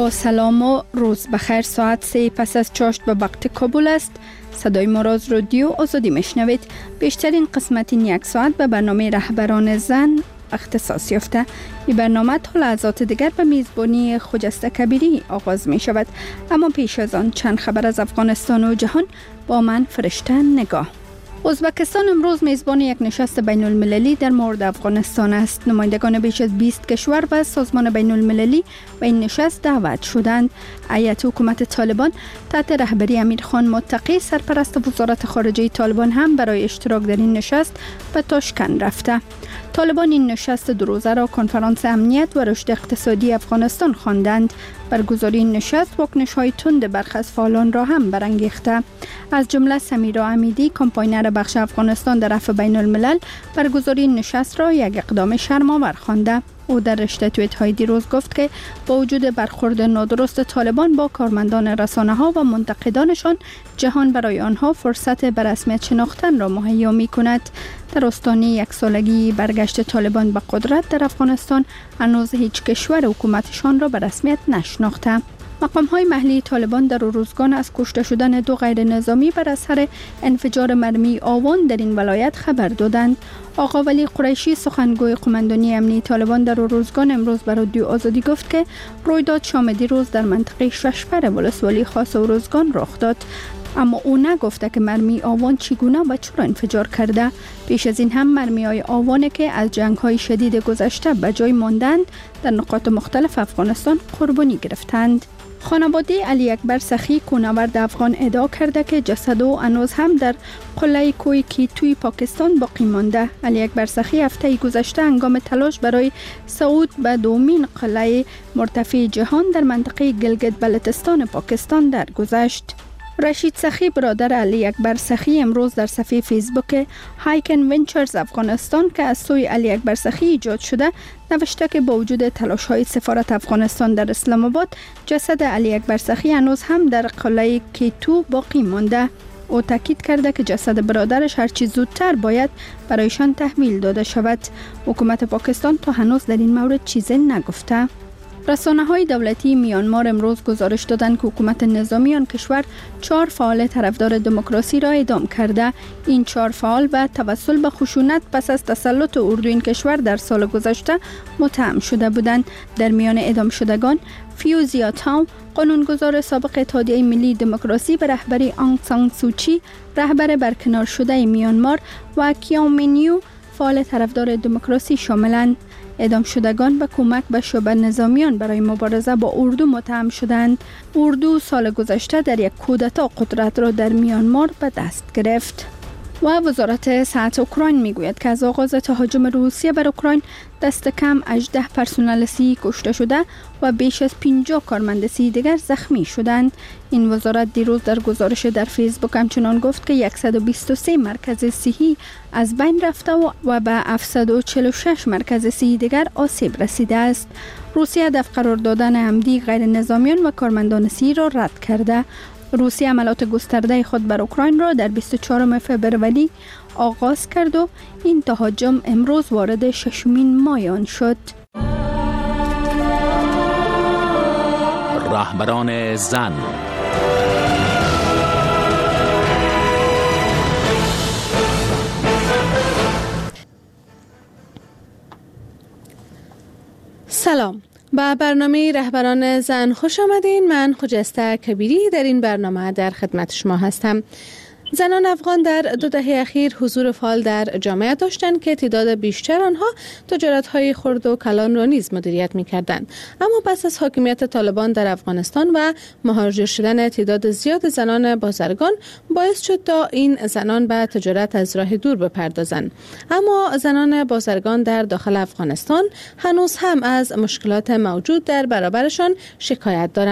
با سلام و روز بخیر. ساعت 3 پس از چاشت به وقت کابل است. صدای ما را از رادیو آزادی میشنوید. بیشترین قسمت این یک ساعت به برنامه رهبران زن اختصاص یافته. این برنامه تا لحظات دیگر به میزبانی خجسته کبیری آغاز می شود. اما پیش از آن چند خبر از افغانستان و جهان با من فرشته نگاه. ازبکستان امروز میزبان یک نشست بین المللی در مورد افغانستان است. نمایندگان بیش از 20 کشور و سازمان بین المللی به این نشست دعوت شدند. هیئت حکومت طالبان تحت رهبری امیرخان متقی سرپرست وزارت خارجه طالبان هم برای اشتراک در این نشست به تاشکند رفته. طالبان این نشست دو روزه را کنفرانس امنیت و رشد اقتصادی افغانستان خواندند. برگزاری این نشست واکنش‌های تند برخی از فعالان را هم برانگیخته. از جمله سمیرا امیدی، کمپاینر بخش افغانستان در عفو بین الملل، برگزاری این نشست را یک اقدام شرم‌آور خوانده. او در رشته توییت‌های دیروز گفت که با وجود برخورد نادرست طالبان با کارمندان رسانه‌ها و منتقدانشان، جهان برای آنها فرصت به رسمیت شناختن را مهیا می‌کند. در آستانه یک سالگی برگشت طالبان به قدرت در افغانستان، هنوز هیچ کشور حکومتشان را به رسمیت نشناخته. مقام‌های محلی طالبان در روزگان از کشته شدن 2 غیر نظامی بر اثر انفجار مرمی آوان در این ولایت خبر دادند. آقا ولی قریشی، سخنگوی قماندانی امنی طالبان، در روزگان امروز بر رادیو آزادی گفت که رویداد شام دیروز در منطقه ششپر ولسوالی خاص روزگان رخ داد. اما او نگفته که مرمی آوان چگونه و چرا انفجار کرده. پیش از این هم مرمی‌های آوانی که از جنگ‌های شدید گذشته به جای ماندند در نقاط مختلف افغانستان قربانی گرفتند. خانواده علی اکبر سخی، کوهنورد افغان، ادعا کرده که جسد او هنوز هم در قلعه کوی کیتوی پاکستان باقی مانده. علی اکبر سخی هفته گذشته هنگام تلاش برای صعود به دومین قلعه مرتفع جهان در منطقه گلگت بلتستان پاکستان درگذشت. رشید سخی، برادر علی اکبر سخی، امروز در صفحه فیسبوک هایکن ونچرز افغانستان که از سوی علی اکبر سخی ایجاد شده، نوشته که با وجود تلاش‌های سفارت افغانستان در اسلام آباد، جسد علی اکبر سخی هنوز هم در قلعه کیتو باقی مانده. او تاکید کرده که جسد برادرش هرچی زودتر باید برایشان تحویل داده شود. حکومت پاکستان تا هنوز در این مورد چیزی نگفته. رسانه‌های دولتی میانمار امروز گزارش دادند که حکومت نظامی آن کشور 4 فعال طرفدار دموکراسی را اعدام کرده. این 4 فعال به توسل به خشونت پس از تسلط اردو این کشور در سال گذشته متهم شده بودند. در میان اعدام شدگان فیوزیا تاو، قانونگذار سابق اتحادیه ملی دموکراسی به رهبری آنگ سان سوچی، رهبر برکنار شده میانمار، و کیامینیو، فعال طرفدار دموکراسی شاملند. اعدام شدگان به کمک به شعبه نظامیان برای مبارزه با اردو متهم شدند. اردو سال گذشته در یک کودتا قدرت را در میانمار به دست گرفت. و وزارت صحت اوکراین میگوید که از آغاز تهاجم روسیه بر اوکراین دست کم 18 پرسنل صحی کشته شده و بیش از 50 کارمند صحی دیگر زخمی شدند. این وزارت دیروز در گزارش در فیسبوک همچنان گفت که 123 مرکز صحی از بین رفته و به 746 مرکز صحی دیگر آسیب رسیده است. روسیه هدف قرار دادن عمدی غیر نظامیان و کارمندان صحی را رد کرده. روسیه عملیات گسترده خود بر اوکراین را در 24 فوریه آغاز کرد و این تهاجم امروز وارد 6مین ماه آن شد. رهبران زن. سلام، با برنامه رهبران زن خوش آمدین. من خجسته کبیری در این برنامه در خدمت شما هستم. زنان افغان در 2 دهه اخیر حضور فعال در جامعه داشتند که تعداد بیشتر آنها تجارت‌های خرد و کلان را نیز مدیریت می‌کردند. اما پس از حاکمیت طالبان در افغانستان و مهاجر شدن تعداد زیاد زنان بازرگان باعث شد تا این زنان به تجارت از راه دور بپردازند. اما زنان بازرگان در داخل افغانستان هنوز هم از مشکلات موجود در برابرشان شکایت دارند.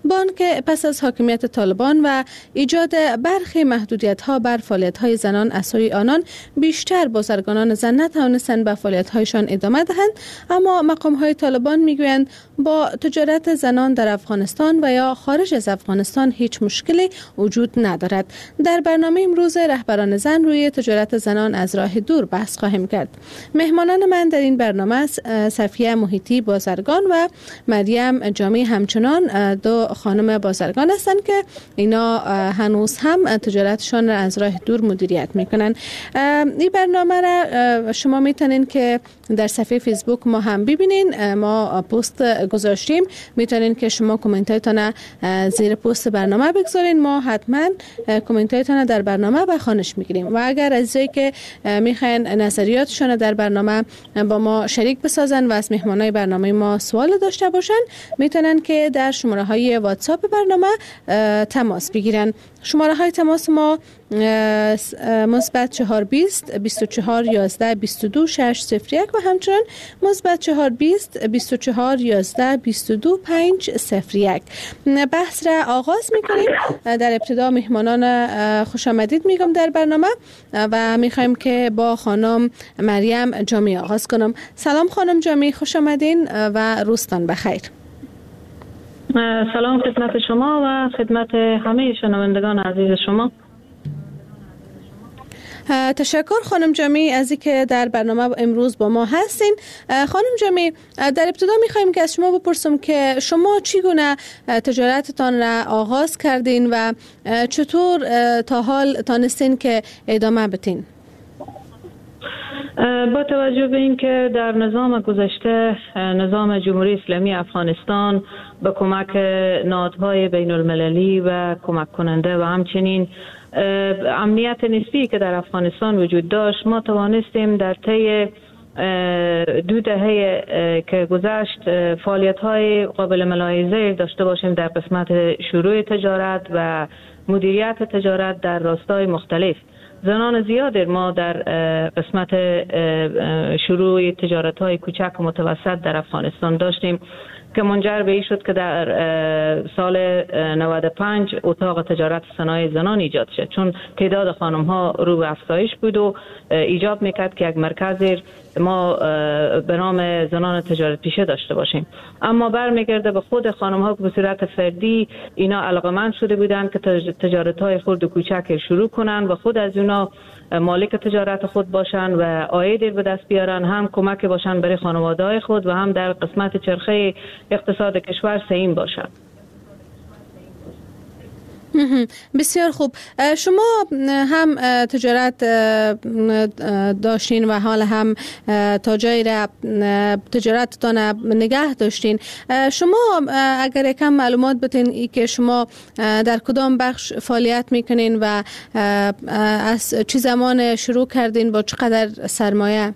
با آنکه پس از حاکمیت طالبان و ایجاد برخی محدودیت‌ها بر فعالیت‌های زنان از سوی آنان، بیشتر بازرگانان زن نتوانستند به فعالیت‌هایشان ادامه دهند، اما مقام‌های طالبان می‌گویند با تجارت زنان در افغانستان و یا خارج از افغانستان هیچ مشکلی وجود ندارد. در برنامه امروز رهبران زن روی تجارت زنان از راه دور بحث خواهیم کرد. مهمانان من در این برنامه صفیه محیطی بازرگان و مریم جامی، همچنان دو خانم بازرگان هستند که اینا هنوز هم تجارتشان را از راه دور مدیریت میکنن. این برنامه را شما میتونین که در صفحه فیسبوک ما هم ببینین، ما پست گذاشتیم، میتونین که شما کامنتایتان زیر پست برنامه بگذارین، ما حتما کامنتایتان در برنامه به خوانش میگیریم. و اگر عزیزایی که میخواین نظریاتشان در برنامه با ما شریک بسازن و از مهمانای برنامه ما سوال داشته باشن، میتونن که در شماره های واتساپ برنامه تماس بگیرن. شماره های تماس ما مثبت 420 24 11 22 601 و همچنان مثبت 420 24 11 22 501. بحث را آغاز میکنیم. در ابتدا مهمانان خوش آمدید میگم در برنامه و میخوایم که با خانم مریم جامی آغاز کنم. سلام خانم جامی، خوش آمدین و روزتان بخیر. سلام خدمت شما و خدمت همه شنوندگان عزیز شما. تشکر خانم جامی از اینکه در برنامه امروز با ما هستین. خانم جامی، در ابتدا میخوایم که از شما بپرسم که شما چگونه تجارتتان را آغاز کردین و چطور تا حال تانستین که ادامه بدین؟ با توجه به اینکه در نظام گذشته نظام جمهوری اسلامی افغانستان به کمک نهادهای بین المللی و کمک کننده و همچنین امنیت نسبی که در افغانستان وجود داشت، ما توانستیم در طی 2 دهه که گذشت فعالیت‌های قابل ملاحظه داشته باشیم در قسمت شروع تجارت و مدیریت تجارت در راستای مختلف. زنان زیاد ما در قسمت شروع تجارت‌های کوچک و متوسط در افغانستان داشتیم که منجر به این شد که در سال 95 اتاق تجارت صنایع زنان ایجاد شد، چون تعداد خانم‌ها رو به افزایش بود و ایجاب میکرد که یک مرکز ما به نام زنان تجارت پیشه داشته باشیم. اما برمیگرده به خود خانم‌ها که به صورت فردی اینا علاقمند شده بودند که تجارت‌های خرد و کوچک شروع کنن و خود از اونا مالک تجارت خود باشن و عاید به دست بیارن، هم کمک باشن برای خانواده‌های خود و هم در قسمت چرخه اقتصاد کشور سهیم باشن. بسیار خوب. شما هم تجارت داشتین و حال هم تا جایی را تجارتتان نگه داشتین. شما اگر یکم معلومات بتین ای که شما در کدام بخش فعالیت میکنین و از چه زمان شروع کردین، با چقدر سرمایه؟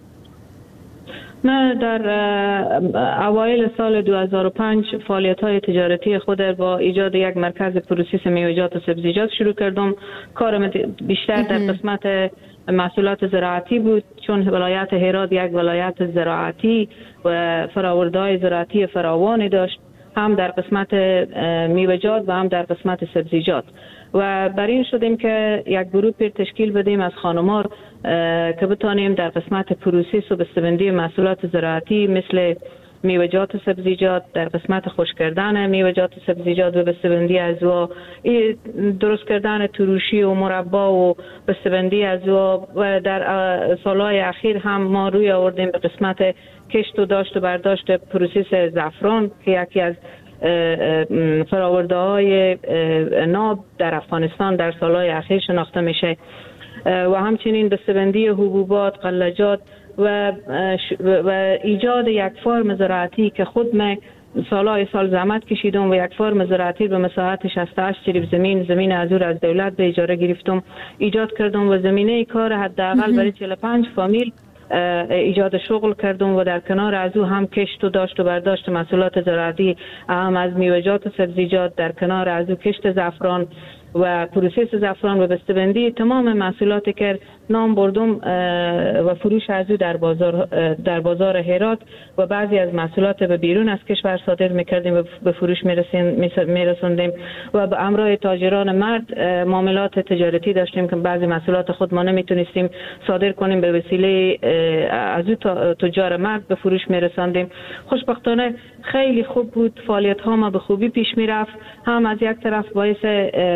من در اوایل سال 2005 فعالیت‌های تجارتی خود با ایجاد یک مرکز پروسس میوه‌جات و سبزیجات شروع کردم. کارم بیشتر در قسمت محصولات زراعتی بود، چون ولایت هرات یک ولایت زراعتی و فرآورده‌های زراعتی فراوانی داشت، هم در قسمت میوه‌جات و هم در قسمت سبزیجات. و بر این شدیم که یک گروه تشکیل بدیم از خانم‌ها که بتانیم در قسمت پروسس و بسته‌بندی محصولات زراعتی مثل میوه‌جات و سبزیجات، در قسمت خشک کردن میوه‌جات و سبزیجات و بسته‌بندی از او، درست کردن تروشی و مربا و بسته‌بندی از او، و در سالهای اخیر هم ما روی آوردیم به قسمت کشت و داشت و برداشت پروسس زعفران که یکی از فرآورده‌های ناب در افغانستان در سالهای اخیر شناخته میشه، و همچنین بسته‌بندی حبوبات، غلجات و ایجاد یک فرم زراعتی که خود من سالهای سال زحمت کشیدم و یک فرم زراعتی به مساحت 68 چریب زمین از دولت به اجاره گرفتم ایجاد کردم و زمینه کار حداقل برای 45 فامیل ایجاد شغل کردم و در کنار از او هم کشت و داشت و برداشت محصولات زراعتی، هم از میوه‌جات و سبزیجات، در کنار از او کشت زعفران و پروسس زعفران و بسته‌بندی تمام محصولاتی که نام بردم و فروش از او در بازار هرات و بعضی از محصولات به بیرون از کشور صادر می‌کردیم و به فروش می‌رسوندیم و به همراه تاجران مرد معاملات تجارتی داشتیم که بعضی محصولات خود ما نمیتونستیم صادر کنیم، به وسیله از او تجار مرد به فروش می‌رساندیم. خوشبختانه خیلی خوب بود، فعالیت ها ما به خوبی پیش میرفت. هم از یک طرف باعث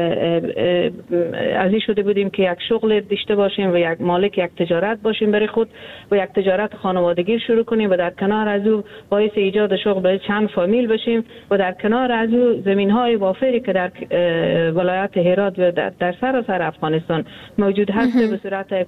از این شده بودیم که یک شغل داشته باشیم و یک مالک یک تجارت باشیم برای خود و یک تجارت خانوادگی شروع کنیم و در کنار از او باعث ایجاد شغل برای چند فامیل بشیم و در کنار از او زمین های وافری که در ولایت هرات و در سراسر افغانستان موجود هست به صورت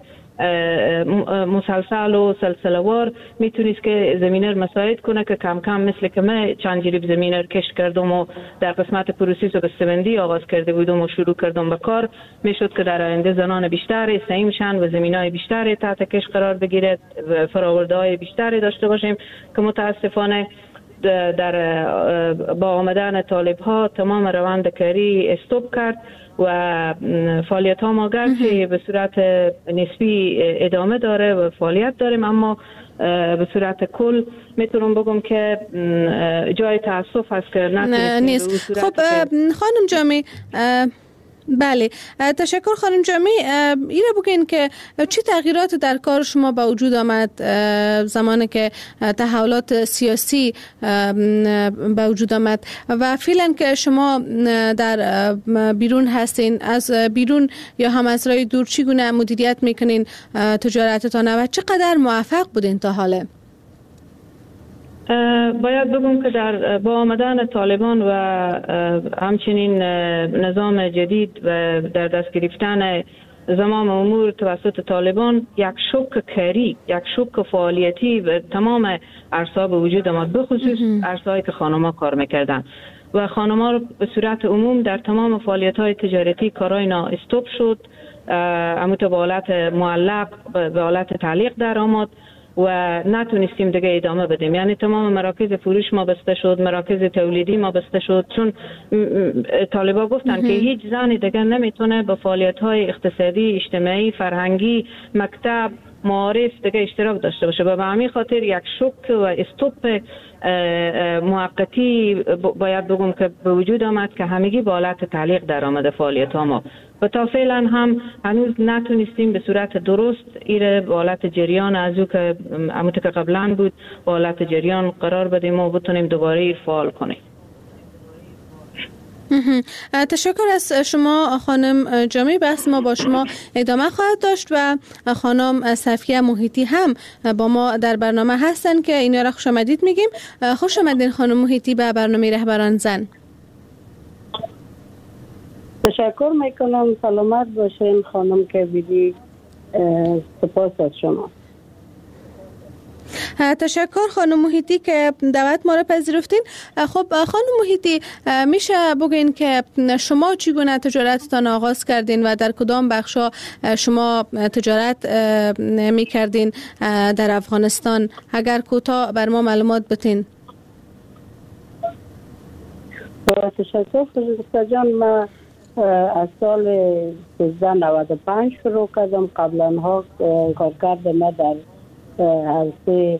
مسلسل و سلسله‌وار میتونست که زمینه مساعد کنه که کم کم مثل که من چند جریب زمینه کشت کردم و در قسمت پروسس و بسته‌بندی آغاز کرده بودم و شروع کردم به کار، میشد که در آینده زنان بیشتری سعی شن و زمینای بیشتری تحت کش قرار بگیرد و فرآورده‌های بیشتری داشته باشیم که متاسفانه در با آمدن طالب ها تمام روند کاری استوب کرد و فعالیت ها ما گرچه به صورت نسبی ادامه داره و فعالیت داریم، اما به صورت کل میتونم بگم که جای تاسف هست که نیست. خب خانم جامی، بله تشکر خانم جامی. ایره بگین که چه تغییرات در کار شما به وجود آمد زمانی که تحولات سیاسی به وجود آمد و فعلا که شما در بیرون هستین، از بیرون یا هم از راه دور چگونه مدیریت میکنین تجارتتان و چقدر موفق بودین تا حالا؟ باید بگم که با آمدن طالبان و همچنین نظام جدید و در دست گرفتن زمام امور توسط طالبان یک شوک کاری، یک شوک فعالیتی و تمام عرصه‌ها به وجود آمد، به خصوص عرصه‌هایی که خانم‌ها کار می‌کردند و خانم‌ها به صورت عموم در تمام فعالیت‌های تجارتی کارای نا استوب شد، اموت به حالت معلق به حالت تعلیق در آمد و نتونستیم دیگه ادامه بدیم. یعنی تمام مراکز فروش ما بسته شد، مراکز تولیدی ما بسته شد، چون طالبا گفتن که هیچ زنی دیگه نمیتونه به فعالیت‌های اقتصادی، اجتماعی، فرهنگی، مکتب، معارف دیگه اشتراک داشته باشه و به همین خاطر یک شوک و استوپ موقتی باید بگم که به وجود آمد که همگی به حالت تعلیق در آمده فعالیت ها ما و تا فعلا هم هنوز نتونستیم به صورت درست ایره به حالت جریان از او که همونطور که قبلا بود به حالت جریان قرار بدیم و بتونیم دوباره فعال کنیم. تشکر از شما خانم جامی. بحث ما با شما ادامه خواهد داشت و خانم صفیه محیطی هم با ما در برنامه هستن که اینا را خوش آمدید میگیم. خوش آمدین خانم محیطی به برنامه رهبران زن. تشکر میکنم، سلامت باشین خانم کبیری، سپاس از شما. تشکر خانم محیطی که دعوت ما را پذیرفتین. خب خانم محیطی، میشه بگین که شما چگونه تجارتتان آغاز کردین و در کدام بخشا شما تجارت میکردین در افغانستان؟ اگر کوتاه بر ما معلومات بتین. تشکر فرزاد جان. من از سال 1395 شروع کردم. قبلا ها کارکرد ما در عرصه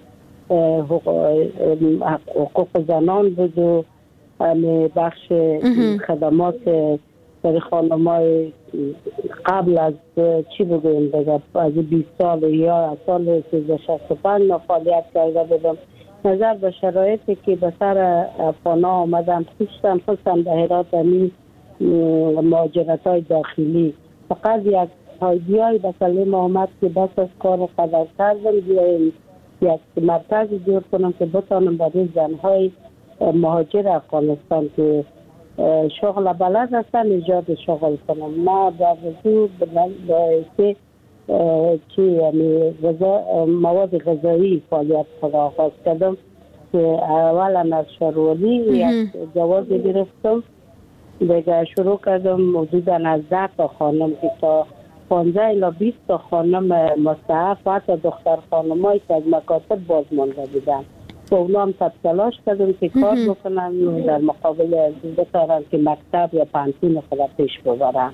حقوق زنان بود و بخش خدمات برای خانم‌های قبل از چی بگویم دیگه از 20 سال یا از سال 1365 فعالیت کرده بودم. نظر به شرایطی که به سر افغانا آمدن خصوصا در هرات همین مهاجرت‌های داخلی، فقط یک ایده‌ای به کلم آمد که بس از کار قدر کردم یک مرکز جور کنم که بتانم برای زنهای مهاجر افغانستان که شغل بلد هستن ایجاد شغل کنم. ما در رسول باعثی که یعنی مواد غذایی فعالیت خود آغاز کردم که اولا از شروری یک جواز گرفتم، دیگه شروع کردم حدودا از 10 تا خانم که تا 15 الی 20 تا خانم مستعف و حتی دختر خانمایی که از مکاتب باز مانده بودن با اونا هم تلاش کردم که کار بکنن در مقابل بتارن که مکتب یا پانتون خود پیش ببرن.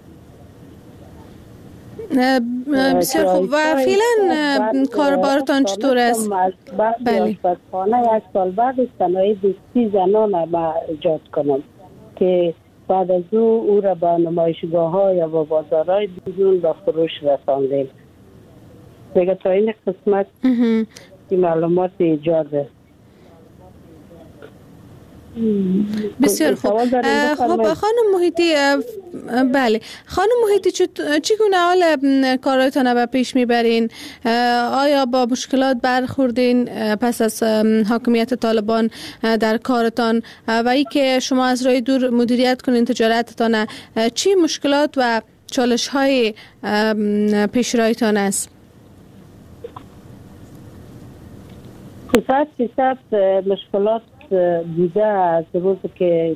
بسیار خوب. و فعلا کاربارتان چطور است؟ بله. آشپزخانه 1 سال بعد صنایع دستی زنان ما ایجاد کنم که بعد از او را به نمایشگاه ها یا به بازارهای بیرون به فروش رساندیم. دیگه تا این قسمت این معلومات ایجاده. بسیار خوب. خب خانم محیطی، بله خانم محیطی چگونه حال کارایتان به پیش میبرین؟ آیا با مشکلات برخوردین پس از حاکمیت طالبان در کارتان و ای که شما از راه دور مدیریت کنین تجارتتان، چی مشکلات و چالش های پیش رویتان است؟ صد مشکلات دیده از روز که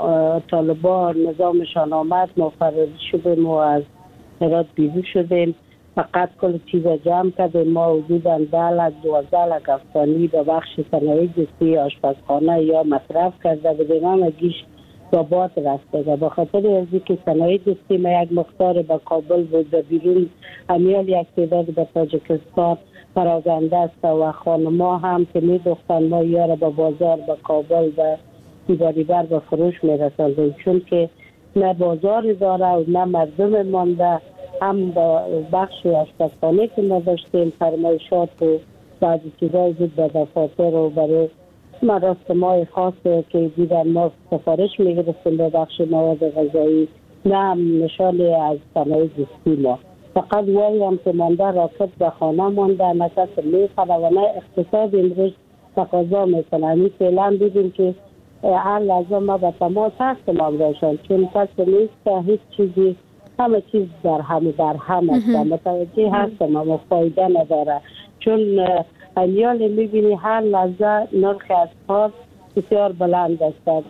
طالبان نظامشان آمد ما فراری شدیم و از هرات بیرون شدیم. فقط کل چیز جمع کردیم. ما حدوداً 12 لک افغانی به بخش صنایع دستی آشپزخانه یا مصرف کرده بودیم. هم گیش با باد رفته. به خاطر از اینکه صنایع دستی ما یک مقدار به کابل بود و بیرون امیال یک تعداد به تاجیکستان پراگنده است و خانما هم که می دختن ما یاره به بازار به کابل و دیباریبر به فروش می رسندیم، چون که نه بازار داره و نه مردم مانده. هم به بخش آشپزخانه که ما داشتیم فرمایشات و بعضی چیزایی بود به دفاتر و برای مراسم‌های خاص که دیدن ما سفارش می گرفتیم به بخش مواد غذایی، نه نشانی از صنایع دستی ما. فقط وایی هم که مانده راکت به خانه مانده، نه کس میخوره و نه اقتصاد امروز تقاضا میکنه. این فعلا دیدیم که هر لحظه ما به تماس هستم امرایشان، چون کس نیست که هیچ چیزی همه چیز در هم است. متوجه هستم اما فایده نداره، چون امیال میبینی هر لحظه نرخ اسعار بسیار بلند است.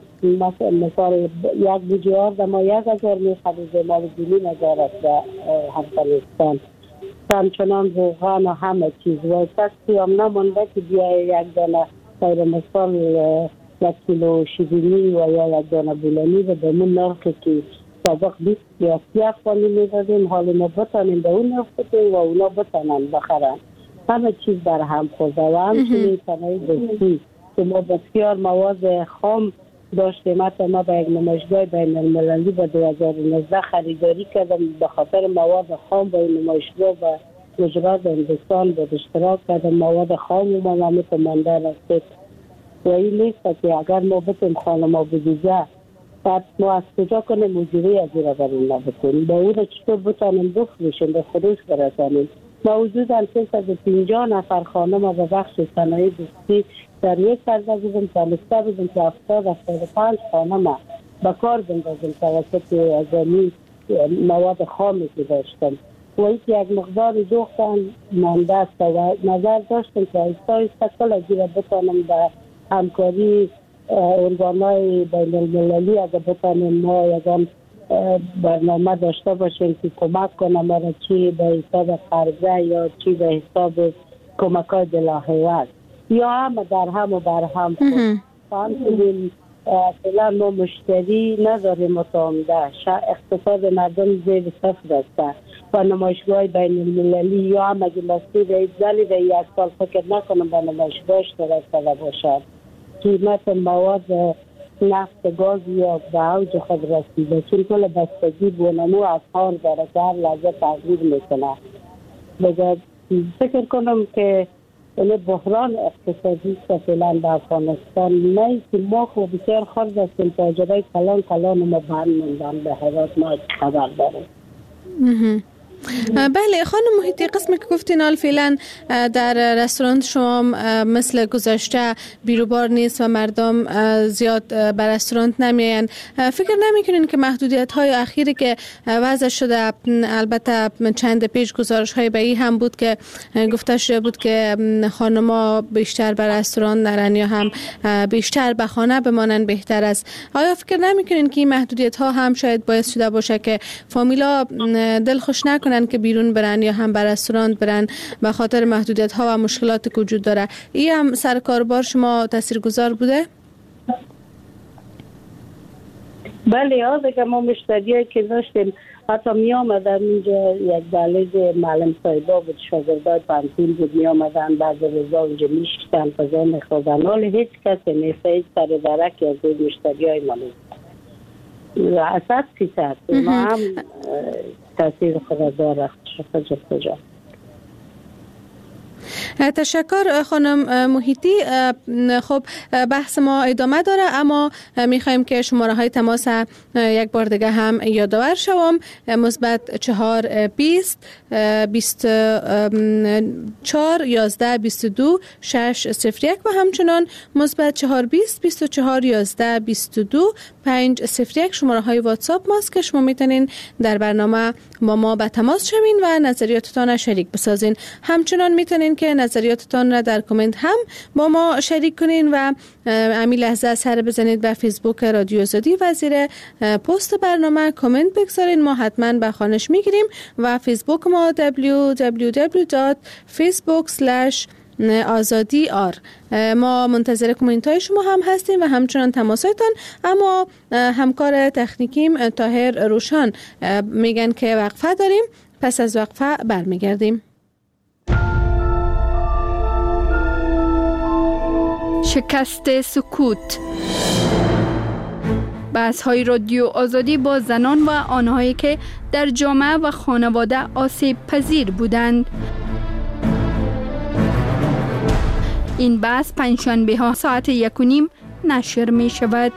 مثلا یک بوجیار در ما 1000 میخریده، ما 2000 است در افغانستان. همچنان روغن و همه چیز و کسی هم نمانده که بیای یک دانه غیر مثال 1 کیلو شیرینی و یا 1 دانه بولانی و به من نرخی که سابق 20 یا 30 افغانی میدادیم، حالا ما بتانیم به اون نرخ بتیم و اونا بتانن بخرن. همه چیز در هم خورده و همچنین صنایع دستی که ما بسیار مواد خام داشتیم. حتی ما به یک نمایشگاه بین المللی به 2019 خریداری کردم به خاطر مواد خام. به این نمایشگاه و وزارت هندوستان به اشتراک کردم. مواد خام و ما مانده رسید و این نیست که اگر ما بتیم خانما بگیزه بعد ما از کجا کنیم مجری از این را بریم نبتونیم با او را چطور بتانیم بفروشیم به فروش برسانیم. ما حدوداً 350 نفر خانم به بخش صنایع دستی در یک کرده بودیم، تانسته بودیم که 70-75 خانم به کار بندازیم توسط ازمی مواد خامی که داشتن و اینکه یک مقدار دوختن مانده است و نظر داشتیم که ایستا ایستا کل گیره بتانم به همکاری ارگانهای بین المللی اگر بتانیم ما یکم برنامه داشته باشیم که کمک کنه ما را چی به حساب قرضه یا چی به حساب کمک های بلاحیوت یا همه در هم و بر هم همچنین فعلا ما مشتری نداریم متعامده. اقتصاد مردم زیر صفر است و نمایشگاه بین المللی یا هم اگه مسیر رئیس زنی به 1 سال فکر نکنم به نمایشگاه اشتراک کرده باشد. قیمت مواد نفت گاز یا به اوج خود رسیده، چون کل بستگی بونمو اسعار داره که هر لحظه تغییر میکنه. فکر کنم که این بحران اقتصادی است فعلا در افغانستان. نه که ما خوب بسیار خرد هستیم، تاجرای کلان ما بند موندن به هرات ما خبر داریم. بله خانم محیطی، قسمی که گفتین حال فعلا در رستوران شما مثل گذشته بیروبار نیست و مردم زیاد به رستوران نمیاین. فکر نمیکنین که محدودیت های اخیری که وضع شده، البته چند پیش گزارش های به این هم بود که گفته شده بود که خانما بیشتر به رستوران نرن یا هم بیشتر به خانه بمانن بهتر است. آیا فکر نمیکنین که این محدودیت ها هم شاید باعث شده باشه که فامیلا دلخوش نکنن کنن که بیرون برن یا هم به رستوران برن به خاطر محدودیت ها و مشکلاتی که وجود داره. این هم سر کاربار شما تاثیرگذار بوده؟ بله، دیگه ما مشتریایی که داشتیم حتی می آمدن اینجا، یک دلیل معلم صاحبا بود، شاگردای پانتون بود، می آمدن بعد روزا اونجا می شکتن پزا می خوردن، حالی هیچ کسی نیست، هیچ سر درکی از این مشتریای ما نیست و اساس فیصد ما هم تاثیر خود داره. کجا تشکر خانم محیطی. خب بحث ما ادامه داره، اما میخوایم که شماره های تماس یک بار دیگه هم یادآور شوم: +4 20 24 11 22 601 و همچنان +4 20 24 11 22 501 شماره های واتساپ ماست که شما میتونین در برنامه با ما به تماس شوین و نظریاتتان شریک بسازین. همچنان میتونین که نظریاتتان را در کامنت هم با ما شریک کنین و همین لحظه سر بزنید به فیسبوک رادیو آزادی و زیر پست برنامه کامنت بگذارین، ما حتما به خوانش میگیریم و فیسبوک ما www.facebook/azadi.r. ما منتظر کامنت های شما هم هستیم و همچنان تماسایتان. اما همکار تکنیکیم طاهر روشان میگن که وقفه داریم، پس از وقفه برمیگردیم. شکست سکوت، بحث های رادیو آزادی با زنان و آنهایی که در جامعه و خانواده آسیب پذیر بودند. این بحث پنجشنبه ها ساعت 1:30 نشر می شود.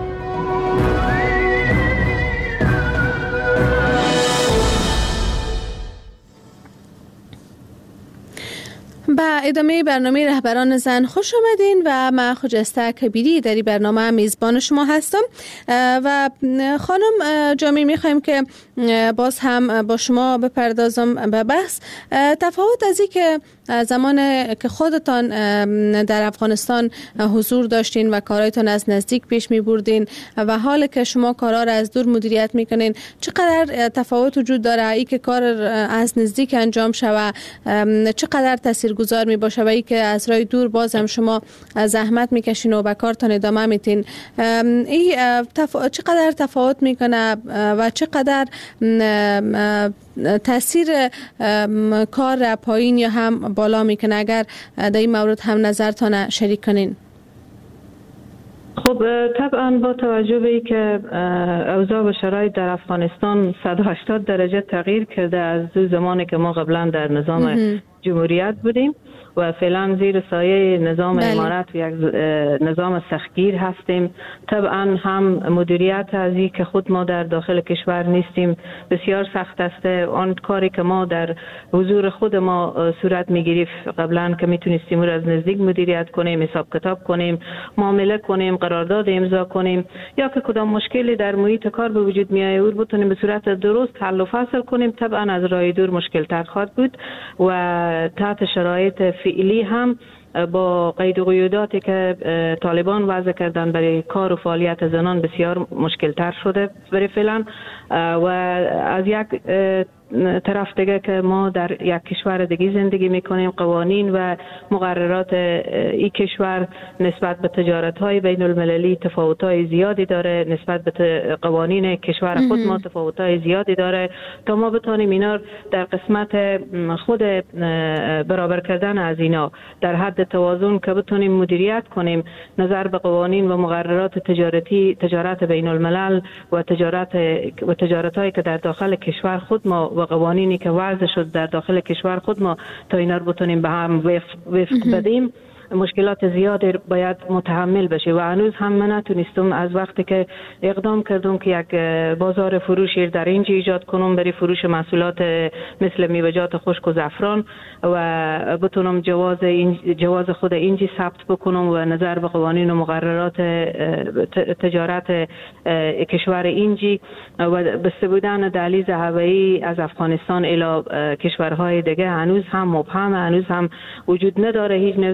به ادامه برنامه رهبران زن خوش آمدین و من خجسته کبیری در این برنامه میزبان شما هستم و خانم جامی میخوایم که باز هم با شما بپردازم به بحث. تفاوت از این که زمان که خودتان در افغانستان حضور داشتین و کارایتان از نزدیک پیش می بردین و حال که شما کارا را از دور مدیریت میکنین، چقدر تفاوت وجود داره؟ ای که کار از نزدیک انجام شوه چقدر تاثیرگذار می باشه و ای که از راه دور باز هم شما زحمت میکشین و به کارتان ادامه میتین؟ ای چقدر تفاوت میکنه و چقدر تاثیر کار پایین یا هم بالا میکنه؟ اگر در این مورد هم نظرتان شریک کنین. خب طبعا با توجه به که اوضاع و شرایط در افغانستان 180 درجه تغییر کرده از زمانی که ما قبلا در نظام جمهوریت بودیم و فعلا زیر سایه نظام امارت و یک نظام سختگیر هستیم. طبعا هم مدیریت از این که خود ما در داخل کشور نیستیم بسیار سخت است. آن کاری که ما در حضور خود ما صورت میگیریم قبلا که میتونستیم از نزدیک مدیریت کنیم، حساب کتاب کنیم، معامله کنیم، قرارداد امضا کنیم یا که کدام مشکلی در محیط کار به وجود میاد او بتونیم به صورت درست حل و فصل کنیم، طبعا از راه دور مشکل تر خواهد بود و تحت شرایط فعلی هم با قید و قیوداتی که طالبان وضع کردن برای کار و فعالیت زنان بسیار مشکل تر شده برای فعلا. و از یک طرف دیگه که ما در یک کشور دیگه زندگی میکنیم، قوانین و مقررات این کشور نسبت به تجارت‌های بین المللی تفاوت‌های زیادی داره، نسبت به قوانین کشور خود ما تفاوت‌های زیادی داره تا ما بتونیم اینا در قسمت خود برابر کردن از اینا در حد توازن که بتونیم مدیریت کنیم نظر به قوانین و مقررات تجارت بین الملل و تجارت‌هایی که در داخل کشور خود ما و قوانینی که وضع شد در داخل کشور خود ما تا اینا رو بتونیم به هم وفق بدیم. مشکلات زیادی باید متحمل بشه و هنوز هم من نتونستم از وقتی که اقدام کردم که یک بازار فروشی در اینجا ایجاد کنم برای فروش محصولات مثل میوه‌جات خشک و زعفران و بتونم جواز خود اینجا ثبت بکنم و نظر به قوانین و مقررات تجارت کشور اینجا و بسته بودن دهلیز هوایی از افغانستان الی کشورهای دیگه هنوز هم مبهم، هنوز هم وجود نداره هیچ نوع طرز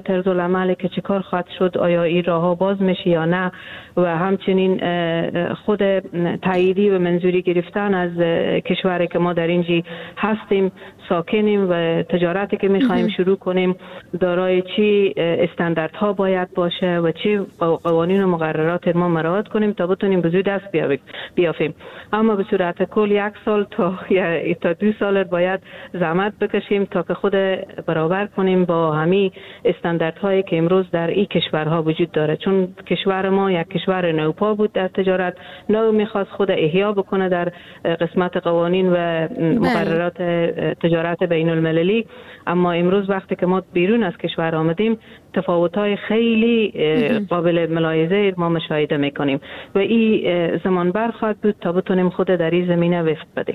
عملی که چه کار خواهد شد، آیا این راه ها باز میشه یا نه، و همچنین خود تاییدی و منظوری گرفتن از کشوری که ما در اینجی هستیم ساکنیم و تجارتی که میخوایم شروع کنیم دارای چی استانداردها باید باشه و چی قوانین و مقررات ما مراعات کنیم تا بتونیم به زود دست بیافیم. اما به صورت کل 1 سال تا 2 سال باید زحمت بکشیم تا که خود برابر کنیم با همین استانداردهایی که امروز در این کشورها وجود داره، چون کشور ما یک کشور نوپا بود در تجارت، نو میخواست خود احیا بکنه در قسمت قوانین و مقررات تجارت بین المللی. اما امروز وقتی که ما بیرون از کشور آمدیم تفاوت‌های خیلی قابل ملاحظه ما مشاهده میکنیم و این زمان بر خواهد بود تا بتونیم خود در این زمینه وفق بدیم.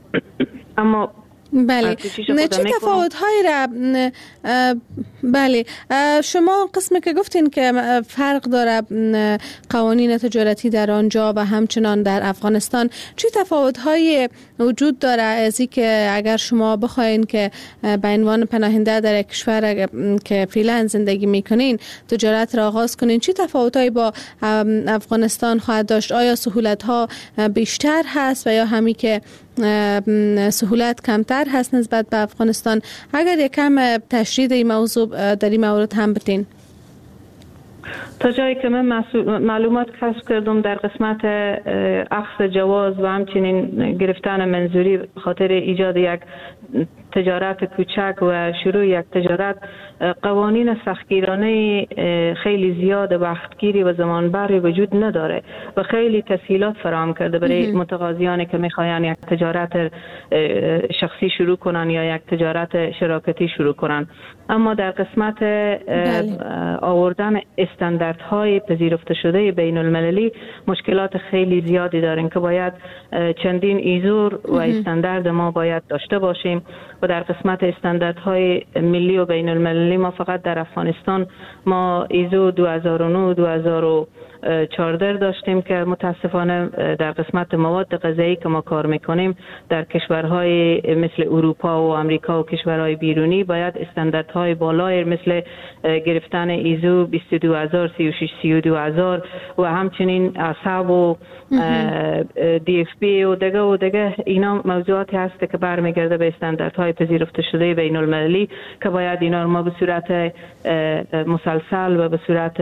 اما بله، چه تفاوت‌هایی را بله شما قسمی که گفتین که فرق داره قوانین تجارتی در آنجا و همچنان در افغانستان، چه تفاوت‌هایی وجود داره از این که اگر شما بخواین که به عنوان پناهنده در کشور که فعلا زندگی میکنین تجارت را آغاز کنین، چه تفاوت‌هایی با افغانستان خواهد داشت؟ آیا سهولت‌ها بیشتر هست و یا همین که سهولت کمتر هست نسبت به افغانستان؟ اگر یکم تشریح این موضوع در این مورد هم بتین. تا جایی که من معلومات کسب کردم در قسمت اخذ جواز و همچنین گرفتن منظوری خاطر ایجاد یک تجارت کوچک و شروع یک تجارت، قوانین سختگیرانه خیلی زیاد، وقتگیری و زمانبری وجود نداره و خیلی تسهیلات فراهم کرده برای متقاضیانی که میخواین یک تجارت شخصی شروع کنن یا یک تجارت شراکتی شروع کنن. اما در قسمت آوردن استانداردهای پذیرفته شده بین المللی مشکلات خیلی زیادی داریم که باید چندین ایزور و استاندارد ما باید داشته باشیم و در قسمت استانداردهای ملی و بین المللی ما فقط در افغانستان ما ایزو 2009 2014 داشتیم که متاسفانه در قسمت مواد غذایی که ما کار میکنیم در کشورهای مثل اروپا و امریکا و کشورهای بیرونی باید استانداردهای بالای مثل گرفتن ایزو 22000 36 32000 و همچنین اعصاب و دی اف بی و دیگه اینا موضوعاتی هست که برمیگرده به استانداردهای پذیرفته شده بین المللی که باید اینا ما به صورت مسلسل و به صورت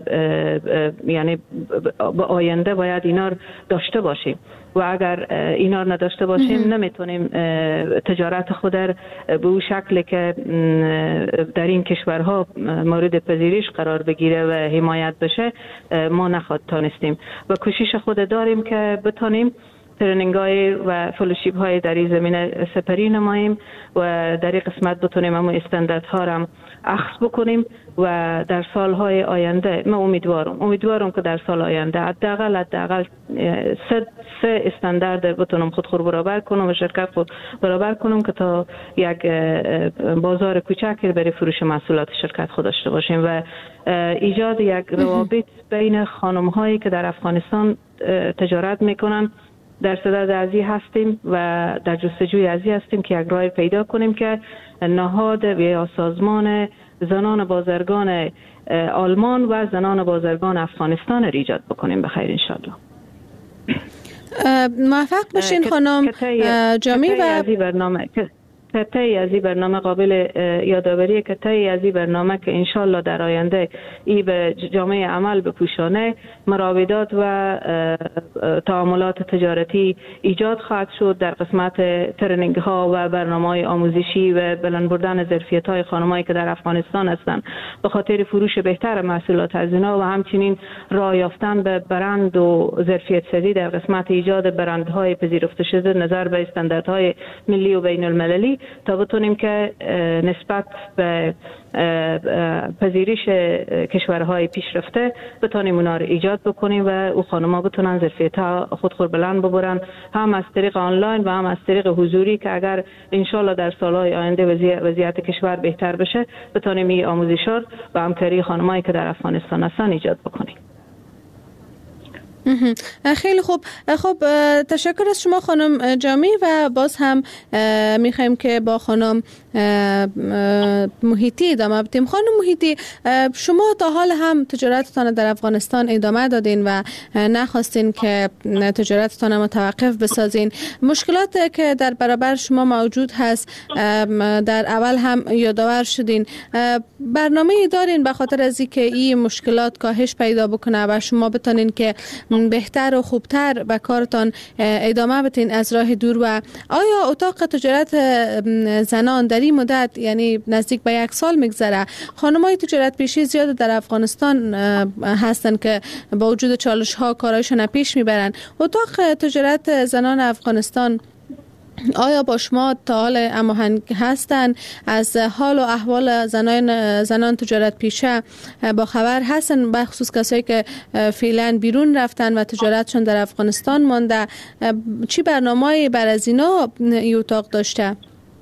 یعنی به آینده باید اینا داشته باشیم و اگر اینا نداشته باشیم نمیتونیم تجارت خود به اون شکلی که در این کشورها مورد پذیرش قرار بگیره و حمایت بشه ما نخواهد تانستیم و کوشش خود داریم که بتونیم ترنینگ های و فلوشیپ های در این زمینه سپری نماییم و در این قسمت بتونیم همون استانداردها را اخذ بکنیم و در سالهای آینده من امیدوارم که در سال آینده حداقل 3 استاندارد بتونم خود برابر کنم و شرکت خود برابر کنم که تا یک بازار کوچکی برای فروش محصولات شرکت خود داشته باشیم و ایجاد یک روابط بین خانم هایی که در افغانستان تجارت میکنن در صدد ازی هستیم و در جستجوی ازی هستیم که یک راه پیدا کنیم که نهاد یا سازمان زنان بازرگان آلمان و زنان بازرگان افغانستان را ایجاد بکنیم. بخیر انشالله. موفق بشین خانم جامی. و تایی از این برنامه قابل یادآوری که تایی از این برنامه که انشالله در آینده ای به جامعه عمل بپوشانه مراودات و تعاملات تجارتی ایجاد خواهد شد در قسمت ترنینگ ها و برنامه‌های آموزشی و بلند بردن ظرفیت های خانمایی که در افغانستان هستند به خاطر فروش بهتر محصولات از اینا و همچنین راه یافتن به برند و ظرفیت سازی در قسمت ایجاد برندهای پذیرفته شده نظر به استانداردهای ملی و بین المللی تا بتونیم که نسبت به پذیرش کشورهای پیشرفته بتونیم اونا رو ایجاد بکنیم و او خانم‌ها بتونن ظرفیت‌ها خود بلند ببرن، هم از طریق آنلاین و هم از طریق حضوری که اگر انشالله در سالهای آینده وضعیت کشور بهتر بشه بتونیم این آموزشات و همکاری خانم‌هایی که در افغانستان هستن ایجاد بکنیم. خیلی خوب. خب تشکر از شما خانم جامی و باز هم میخوایم که با خانم محیطی ادامه بدیم. خانم محیطی، شما تا حال هم تجارتتان در افغانستان ادامه دادین و نخواستین که تجارتتان متوقف بسازین. مشکلات که در برابر شما موجود هست در اول هم یادآور شدین. برنامه دارین به خاطر از اینکه این مشکلات کاهش پیدا بکنه و شما بتونین که بهتر و خوبتر به کارتان ادامه بدین از راه دور؟ و آیا اتاق تجارت زنان در این مدت، یعنی نزدیک به 1 سال میگذره، خانمای تجارت پیشی زیاد در افغانستان هستن که با وجود چالش ها کارایشون پیش میبرن، اتاق تجارت زنان افغانستان آیا با شما تا حال هماهنگ هستن؟ از حال و احوال زنان تجارت پیشه با خبر هستن، به خصوص کسایی که فعلا بیرون رفتن و تجارتشون در افغانستان مانده؟ چی برنامه‌ای بر از اینا این اتاق داشته؟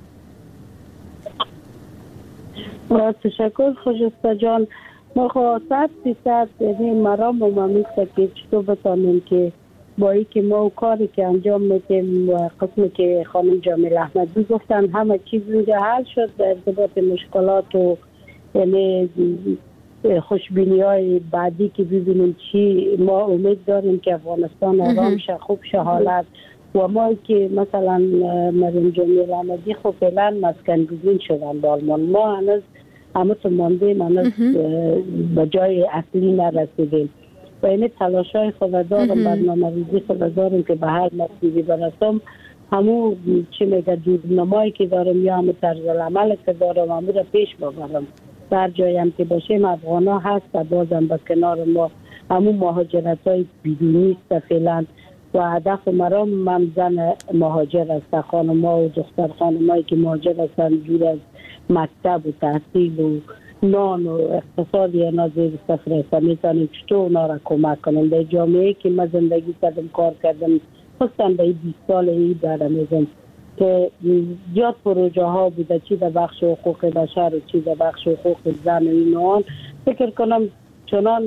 تشکر خجسته جان. ما خواهد بیشتر مرام و ممیسته که چطور بتانیم که با ای که ما کاری که انجام میدیم و قسمی که خانم جامیل احمدی گفتن همه چیز اینجا حل شد در ارتباط مشکلات و یعنی خوشبینی های بعدی که ببینیم چی. ما امید داریم که افغانستان آرام شه، خوب شه حالت. و ما که مثلا مریم جامیل احمدی خب فعلا مسکن گزین شدن به آلمان، ما هنوز همه تو ماندیم، هنوز به جای اصلی نرسیدیم و این تلاش های خود دارم، برنامه ریزی خود دارم که به هر مسیری برسم. همون چی میگه دورنمایی که دارم یا همون طرز العمل که دارم همون را پیش ببرم. در جایم که باشیم افغان ها هست و بازم به کنار ما همون مهاجرت های بیدونی است فعلا و هدف مرام من زن مهاجر است، خانم ها و دختر خانم هایی که مهاجر هستن دور از مکتب و تحصیل و نان و اقتصادی نازیر سفر است. میتونیم چطور اونا را کمک کنیم. در جامعه که من زندگی کردم کار کردم خواستم به 20 سال ای دارم که زیاد پروژه ها بوده، چی در بخش حقوق بشر و چی در بخش حقوق زن و اینوان. فکر کنم چنان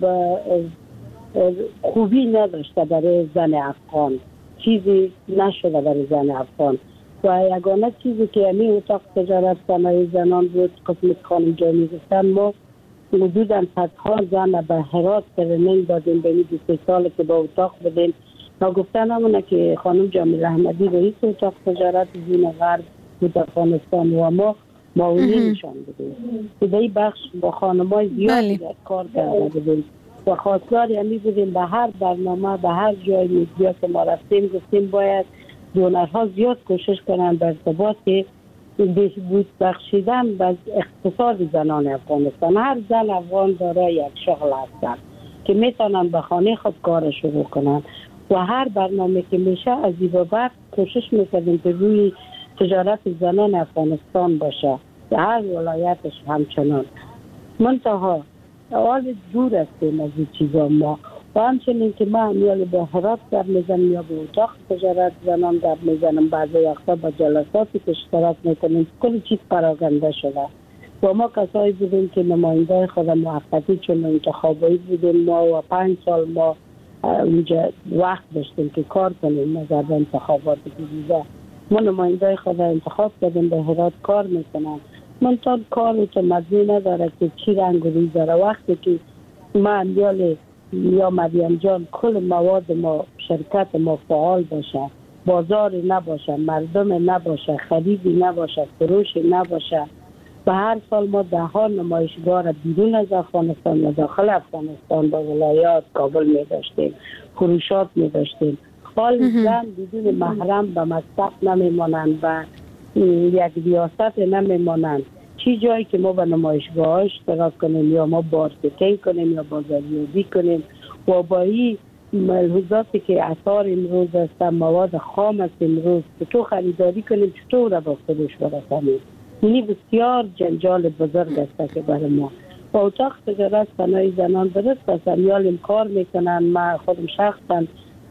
خوبی نداشته برای زن افغان، چیزی نشده برای زن افغان. و یگانه چیزی که امی اتاق تجارت صنایع زنان بود قسمت خانم جامی گفتن، ما حدوداً صدها زن به هرات ترینینگ دادیم به 23 سال که با اتاق بودیم. ما گفتن همونه که خانم جامیل احمدی رئیس اتاق تجارت زین غرب بود افغانستان و ما معاونینشان بودیم که به این بخش با خانمای زیادی کار کرده بودیم و خواستگار امی بودیم. به هر برنامه به هر جای میدیا که ما رفتیم گفتیم باید دونرها زیاد کوشش کنند به ارتباط بهبود بخشیدن به اقتصاد زنان افغانستان. هر زن افغان دارای یک شغل هستند که میتونن به خانه خود کار شروع کنند و هر برنامه که میشه از این بابت کوشش میکنیم که روی تجارت زنان افغانستان باشه در هر ولایتش. همچنان منتها حال دور هستیم از این چیزا ما و همچنین که من یا به هرات در میزنم یا به اتاق تجارت زنان در میزنم، بعضی وقتا با جلساتی که اشتراک میکنیم کلی چیز پراکنده شده و ما کسایی بودیم که نماینده خود موقتی چون انتخابایی بودیم ما و 5 سال ما اونجا وقت داشتیم که کار کنیم نظر به انتخابات دیگه. ما نماینده خود انتخاب کردیم به هرات کار میکنم. من تا کار تو مزی نداره که چی رنگ روی داره. وقتی که من یا مریم جان کل مواد ما شرکت ما فعال باشه، بازاری نباشه، مردم نباشه، خریدی نباشه، فروشی نباشه، به هر سال ما 10 نمایشگاه بیرون از افغانستان و داخل افغانستان با ولایات کابل می داشتیم، فروشات می داشتیم. حال زن بدون محرم به مکتب نمی مانند و یک ریاست نمی مانند. چی جایی که ما به نمایشگاه ها اشتراک کنیم یا ما مارکتینگ کنیم یا بازاریابی کنیم و با این ملحوظاتی که اثار امروز است، مواد خام است امروز چطور خریداری کنیم، چطور را با فروش برسانیم. اینی بسیار جنجال بزرگ است که برای ما. با اتاق تجارت صنایع زنان درست است، میالیم کار میکنن. من خودم شخصا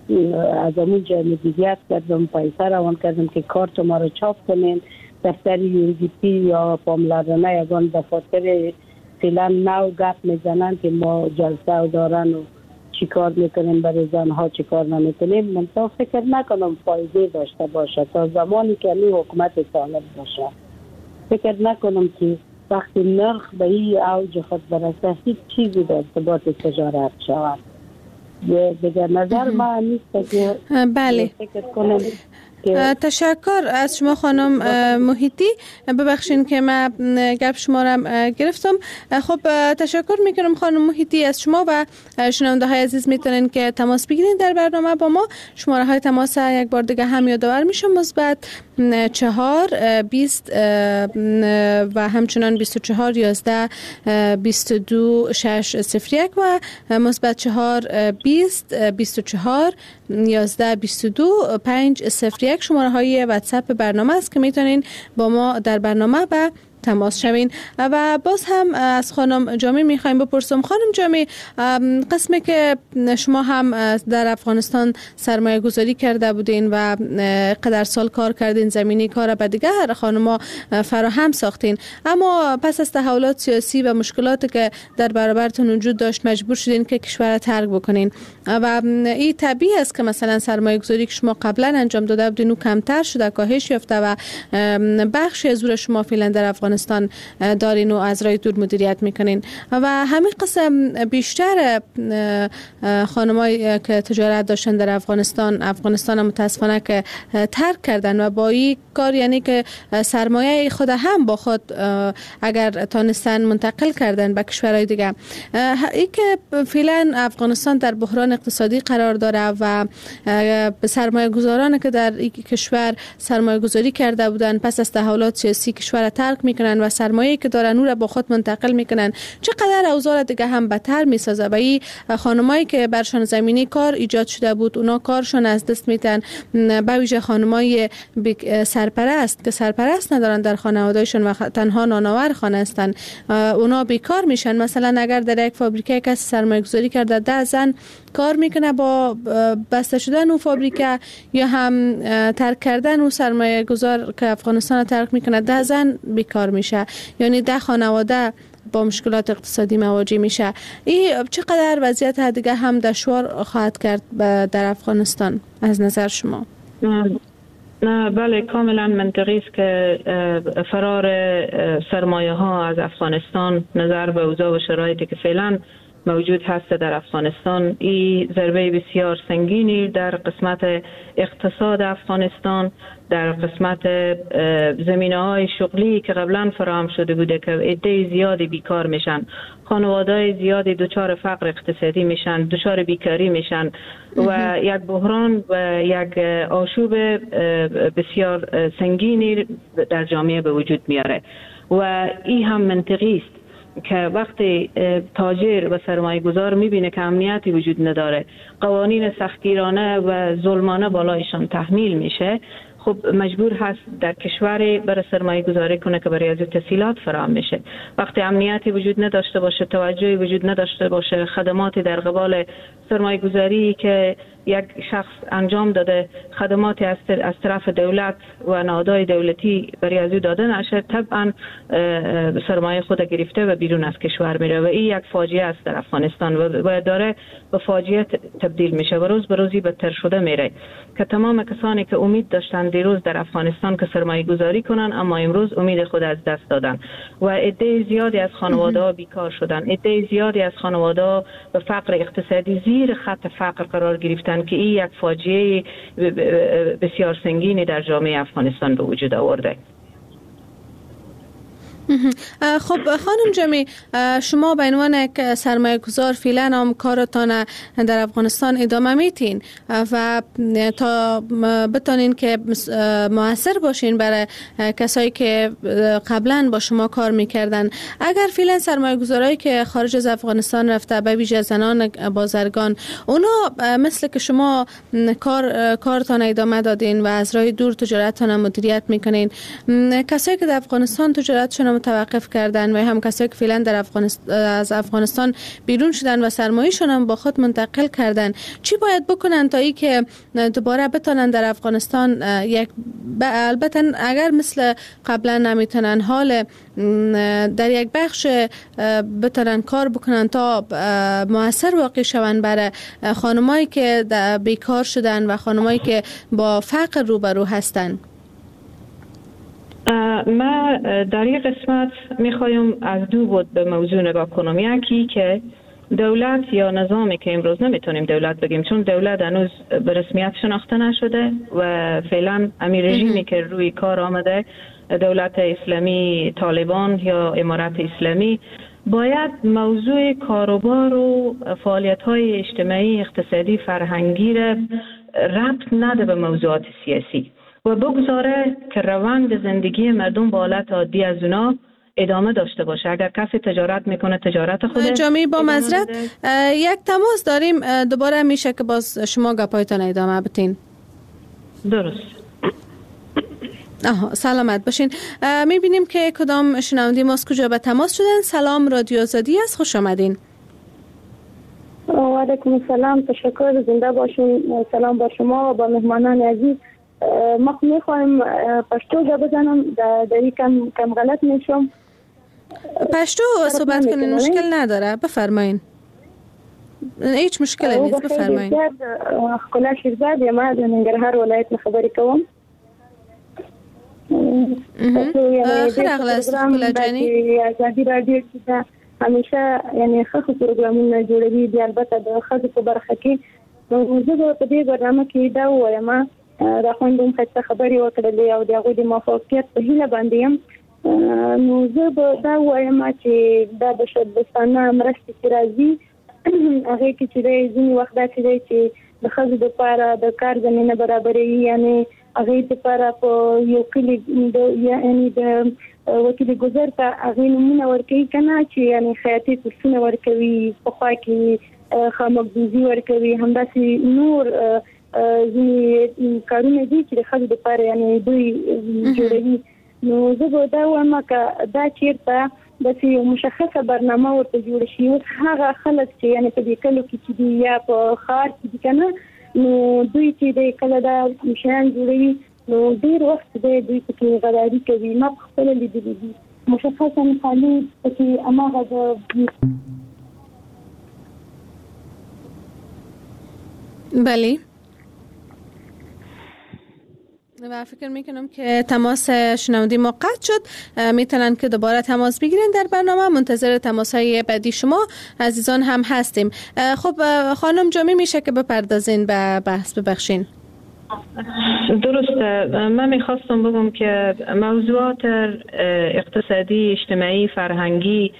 از همون جای مدیریت کردم، پیسه روان کردم که کارت ما رو چاپ کنین. دفتر UNDP یا پاملرانه یگان دفاتر فعلا نو گپ میزنن که ما جلسه دارن و چی کار میکنیم، برای زنها چی کار نمیکنیم. من تا فکر نکنم فایده داشته باشه تا زمانی که این حکومت سالم باشه. فکر نکنم که وقتی نرخ به این اوج خود برسه هیچ چیزی در ارتباط تجارت شود. دیگر نظر ما نیست که بله. فکر کنم. تشکر از شما خانم محیطی. ببخشین که من گپ شما را گرفتم. خب تشکر میکنم خانم محیطی از شما و شنونده های عزیز میتونین که تماس بگیرین در برنامه با ما. شماره های تماس یک بار دیگه هم یادآور میشم: +4 20 و همچنان 24 11 22 601 و +4 20 24 11 22 501 شماره های واتساپ برنامه است که میتونین با ما در برنامه به تماس شوین. و باز هم از خانم جامی میخوایم بپرسم: خانم جامی، قسمی که شما هم در افغانستان سرمایه گذاری کرده بودین و قدر سال کار کردین، زمینی کار به دیگر خانما فراهم ساختین، اما پس از تحولات سیاسی و مشکلاتی که در برابرتون وجود داشت مجبور شدین که کشور ترک بکنین و این طبیعی است که مثلا سرمایه گذاری که شما قبلا انجام داده بودین و کمتر شده، کاهش یافته و بخشی از اون شما فعلا در افغانستان دارین و از راه دور مدیریت میکنین و همین قسم بیشتر خانمایی که تجارت داشتن در افغانستان متاسفانه که ترک کردن و با این کار، یعنی که سرمایه خود هم با خود اگر تانستن منتقل کردن به کشورهای دیگه. این که فعلا افغانستان در بحران اقتصادی قرار داره و سرمایه گذارانی که در این کشور سرمایه گذاری کرده بودن پس از تحولات سیاسی کشور ترک میکنن و سرمایه‌ای که دارن اون را با خود منتقل میکنن، چقدر اوضاع دیگه هم بدتر میسازه. و این خانمایی که برشان زمینی کار ایجاد شده بود اونا کارشون از دست میتن، به ویژه خانمای سرپرست که سرپرست ندارن در خانوادهشون و تنها نانآور خانه هستن، اونا بیکار میشن. مثلا اگر در یک فابریکه کسی سرمایه گذاری کرده 10 زن کار میکنه، با بسته شدن اون فابریکه یا هم ترک کردن اون سرمایه گذار که افغانستان ترک میکنه 10 زن بیکار میشه، یعنی 10 خانواده با مشکلات اقتصادی مواجه میشه. این چقدر وضعیت دیگه هم دشوار خواهد کرد در افغانستان از نظر شما؟ نه بله، کاملا منطقی است که فرار سرمایه ها از افغانستان نظر به اوضاع و شرایطی که فعلا موجود هست در افغانستان، این ضربه بسیار سنگینی در قسمت اقتصاد افغانستان، در قسمت زمینه‌های شغلی که قبلا فراهم شده بوده که عده زیادی بیکار میشن، خانواده‌های زیادی دچار فقر اقتصادی میشن، دچار بیکاری میشن و یک بحران و یک آشوب بسیار سنگینی در جامعه به وجود میاره. و این هم منطقی است که وقتی تاجر و سرمایه گذار میبینه که امنیتی وجود نداره، قوانین سختگیرانه و ظلمانه بالایشان تحمیل میشه، خب مجبور هست در کشوری برای سرمایه گذاری کنه که برای از تسهیلات فراهم میشه. وقتی امنیتی وجود نداشته باشه، توجهی وجود نداشته باشه، خدماتی در قبال سرمایه گذاری که یک شخص انجام داده، خدماتی از طرف دولت و نهادهای دولتی برای از او داده نشه، طبعا سرمایه خود گرفته و بیرون از کشور میره و این یک فاجعه است در افغانستان و داره به فاجعه تبدیل میشه و روز به روزی بدتر شده میره که تمام کسانی که امید داشتن دیروز در افغانستان که سرمایه گذاری کنن، اما امروز امید خود از دست دادن و عده زیادی از خانواده‌ها بیکار شدن، عده زیادی از خانواده‌ها به فقر اقتصادی زیر خط فقر قرار گرفتن که این یک فاجعه بسیار سنگینی در جامعه افغانستان به وجود آورده. خب خانم جامی، شما به عنوان یک سرمایه گذار فعلا هم کارتان در افغانستان ادامه میتین و تا بتونین که مؤثر باشین برای کسایی که قبلا با شما کار میکردن. اگر فعلا سرمایه گذارایی که خارج از افغانستان رفته، به ویژه زنان بازرگان، اونا مثل که شما کارتان ادامه دادین و از راه دور تجارتتان مدیریت میکنین، کسایی که در افغانستان تجارتشون رو متوقف کردن و هم کسایی که فعلا در از افغانستان بیرون شدن و سرمایه‌شون هم با خود منتقل کردن، چی باید بکنن تا ای که دوباره بتونن در افغانستان البته اگر مثل قبلا نمیتونن حال در یک بخش بتونن کار بکنن تا موثر واقع شون برای خانمایی که بیکار شدن و خانمایی که با فقر روبرو هستن؟ ما در یک قسمت میخوایم از دو بود به موضوع نگاه کنم. یکی که دولت یا نظامی که امروز نمیتونیم دولت بگیم چون دولت هنوز به رسمیت شناخته نشده و فعلا امیر رژیمی که روی کار آمده، دولت اسلامی طالبان یا امارت اسلامی، باید موضوع کاروبار و فعالیت‌های اجتماعی اقتصادی فرهنگی را ربط نده به موضوعات سیاسی و بگذاره که روند زندگی مردم با حالت عادی از اونا ادامه داشته باشه. اگر کسی تجارت میکنه تجارت خوده. جامی با معذرت یک تماس داریم، دوباره میشه که باز شما گپایتان ادامه بتین. درست. سلامت باشین. میبینیم که کدام شنونده ما از کجا به تماس شدن. سلام، رادیو آزادی است، خوش آمدین. و علیکم السلام، تشکر، زنده باشین. سلام با شما و با مهمانان عزیز. ما میخوایم پشتو جا بزنم، در کم غلط میشم. پشتو صحبت کنین، مشکل نداره، بفرمایین. هیچ مشکلی نیست، بفرمایین. خلا شیرزاد یا ما در ننگرهار ولایت خبری کوم. خیر اغلاست خلا جانی. ازادی رادیو که همیشه یعنی خاص پروگرامونه جوړوي، د البته د خاص په برخه کې زه په دې برنامه کې دا وایم دا خوندم څه خبري وکړلې او د هغه د موافقت په هیله باندې يم. نو زه به دا وایم چې دا د شبستانه مرستې چې راځي هغه کې چې د ځینې وخت دا چې د خځو لپاره د کار زمينه برابرې، یعنی هغه لپاره په یو کلی یعنی د وکیل گذر ته هغه نمونه ورکوي کنه چې یعنی خیاطي کورسونه ورکوي، په خوا کې خاموزي ورکوي، همداسې نور ځینې کارونه دي چې د خځو لپاره یعنی دوی جوړوي. نو زه به دا وایم که دا چیرته د یو مشخصه برنامه ورته جوړ شي. اوس هغه خلک چې یعنی په دې کلو کې چې دي یا په ښار کې دي کنه، نو دوی چې د کله دا شیان جوړوي نو ډیر وخت دوی پکې غداري کوي. ما خپل لیدلي دي مشخصا مثالي پکې اماغه د بله و فکر میکنم که تماس شنوندی ما قطع شد. میتونن که دوباره تماس بگیرین در برنامه. منتظر تماس های بعدی شما عزیزان هم هستیم. خب خانم جامی میشه که بپردازین به بحث، ببخشین. درسته. من میخواستم بگم که موضوعات اقتصادی، اجتماعی، فرهنگی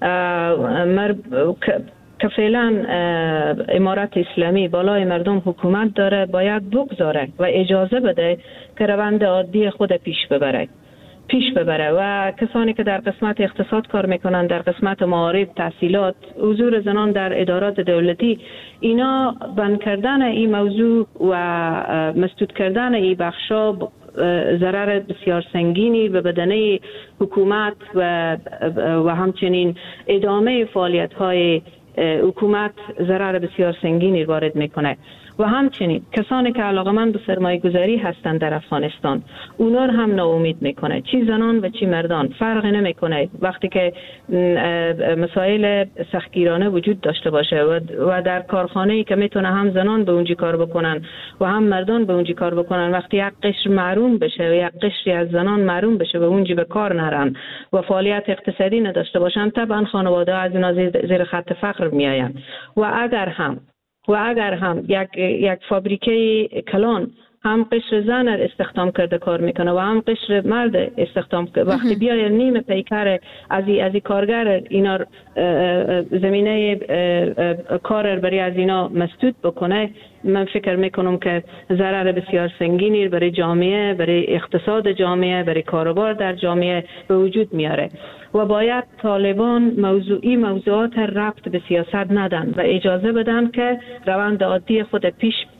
که فعلا امارت اسلامی بالای مردم حکومت داره باید بگذاره و اجازه بده که روند عادی خود پیش ببره و کسانی که در قسمت اقتصاد کار میکنن، در قسمت معارف، تحصیلات، حضور زنان در ادارات دولتی، اینا بند کردن این موضوع و مسدود کردن این بخشا ضرر بسیار سنگینی به بدنه حکومت و همچنین ادامه فعالیت های حکومت ضرر بسیار سنگینی وارد میکنه. و همچنین کسانی که علاقمند به سرمایه گذاری هستند در افغانستان، اونا رو هم ناامید میکنه، چی زنان و چی مردان فرق نمیکنه. وقتی که مسائل سختگیرانه وجود داشته باشه و در کارخانه‌ای که میتونه هم زنان به اونجا کار بکنن و هم مردان به اونجا کار بکنن، وقتی یک قشر محروم بشه و یک قشری از زنان محروم بشه و اونجا به کار نرن و فعالیت اقتصادی نداشته باشن، طبعا خانواده از اینا زیر خط فقر میآیند. و اگر هم یک فابریکه کلان هم قشر زن استخدام کرده کار میکنه و هم قشر مرد استخدام کرده، وقتی بیاید نیم پیکر از کارگر اینا زمینه کار برای از اینا مسدود بکنه، من فکر میکنم که ضرر بسیار سنگینی برای جامعه، برای اقتصاد جامعه، برای کاروبار در جامعه به وجود میاره. و باید طالبان موضوعات ربط به سیاست ندن و اجازه بدن که روند عادی خود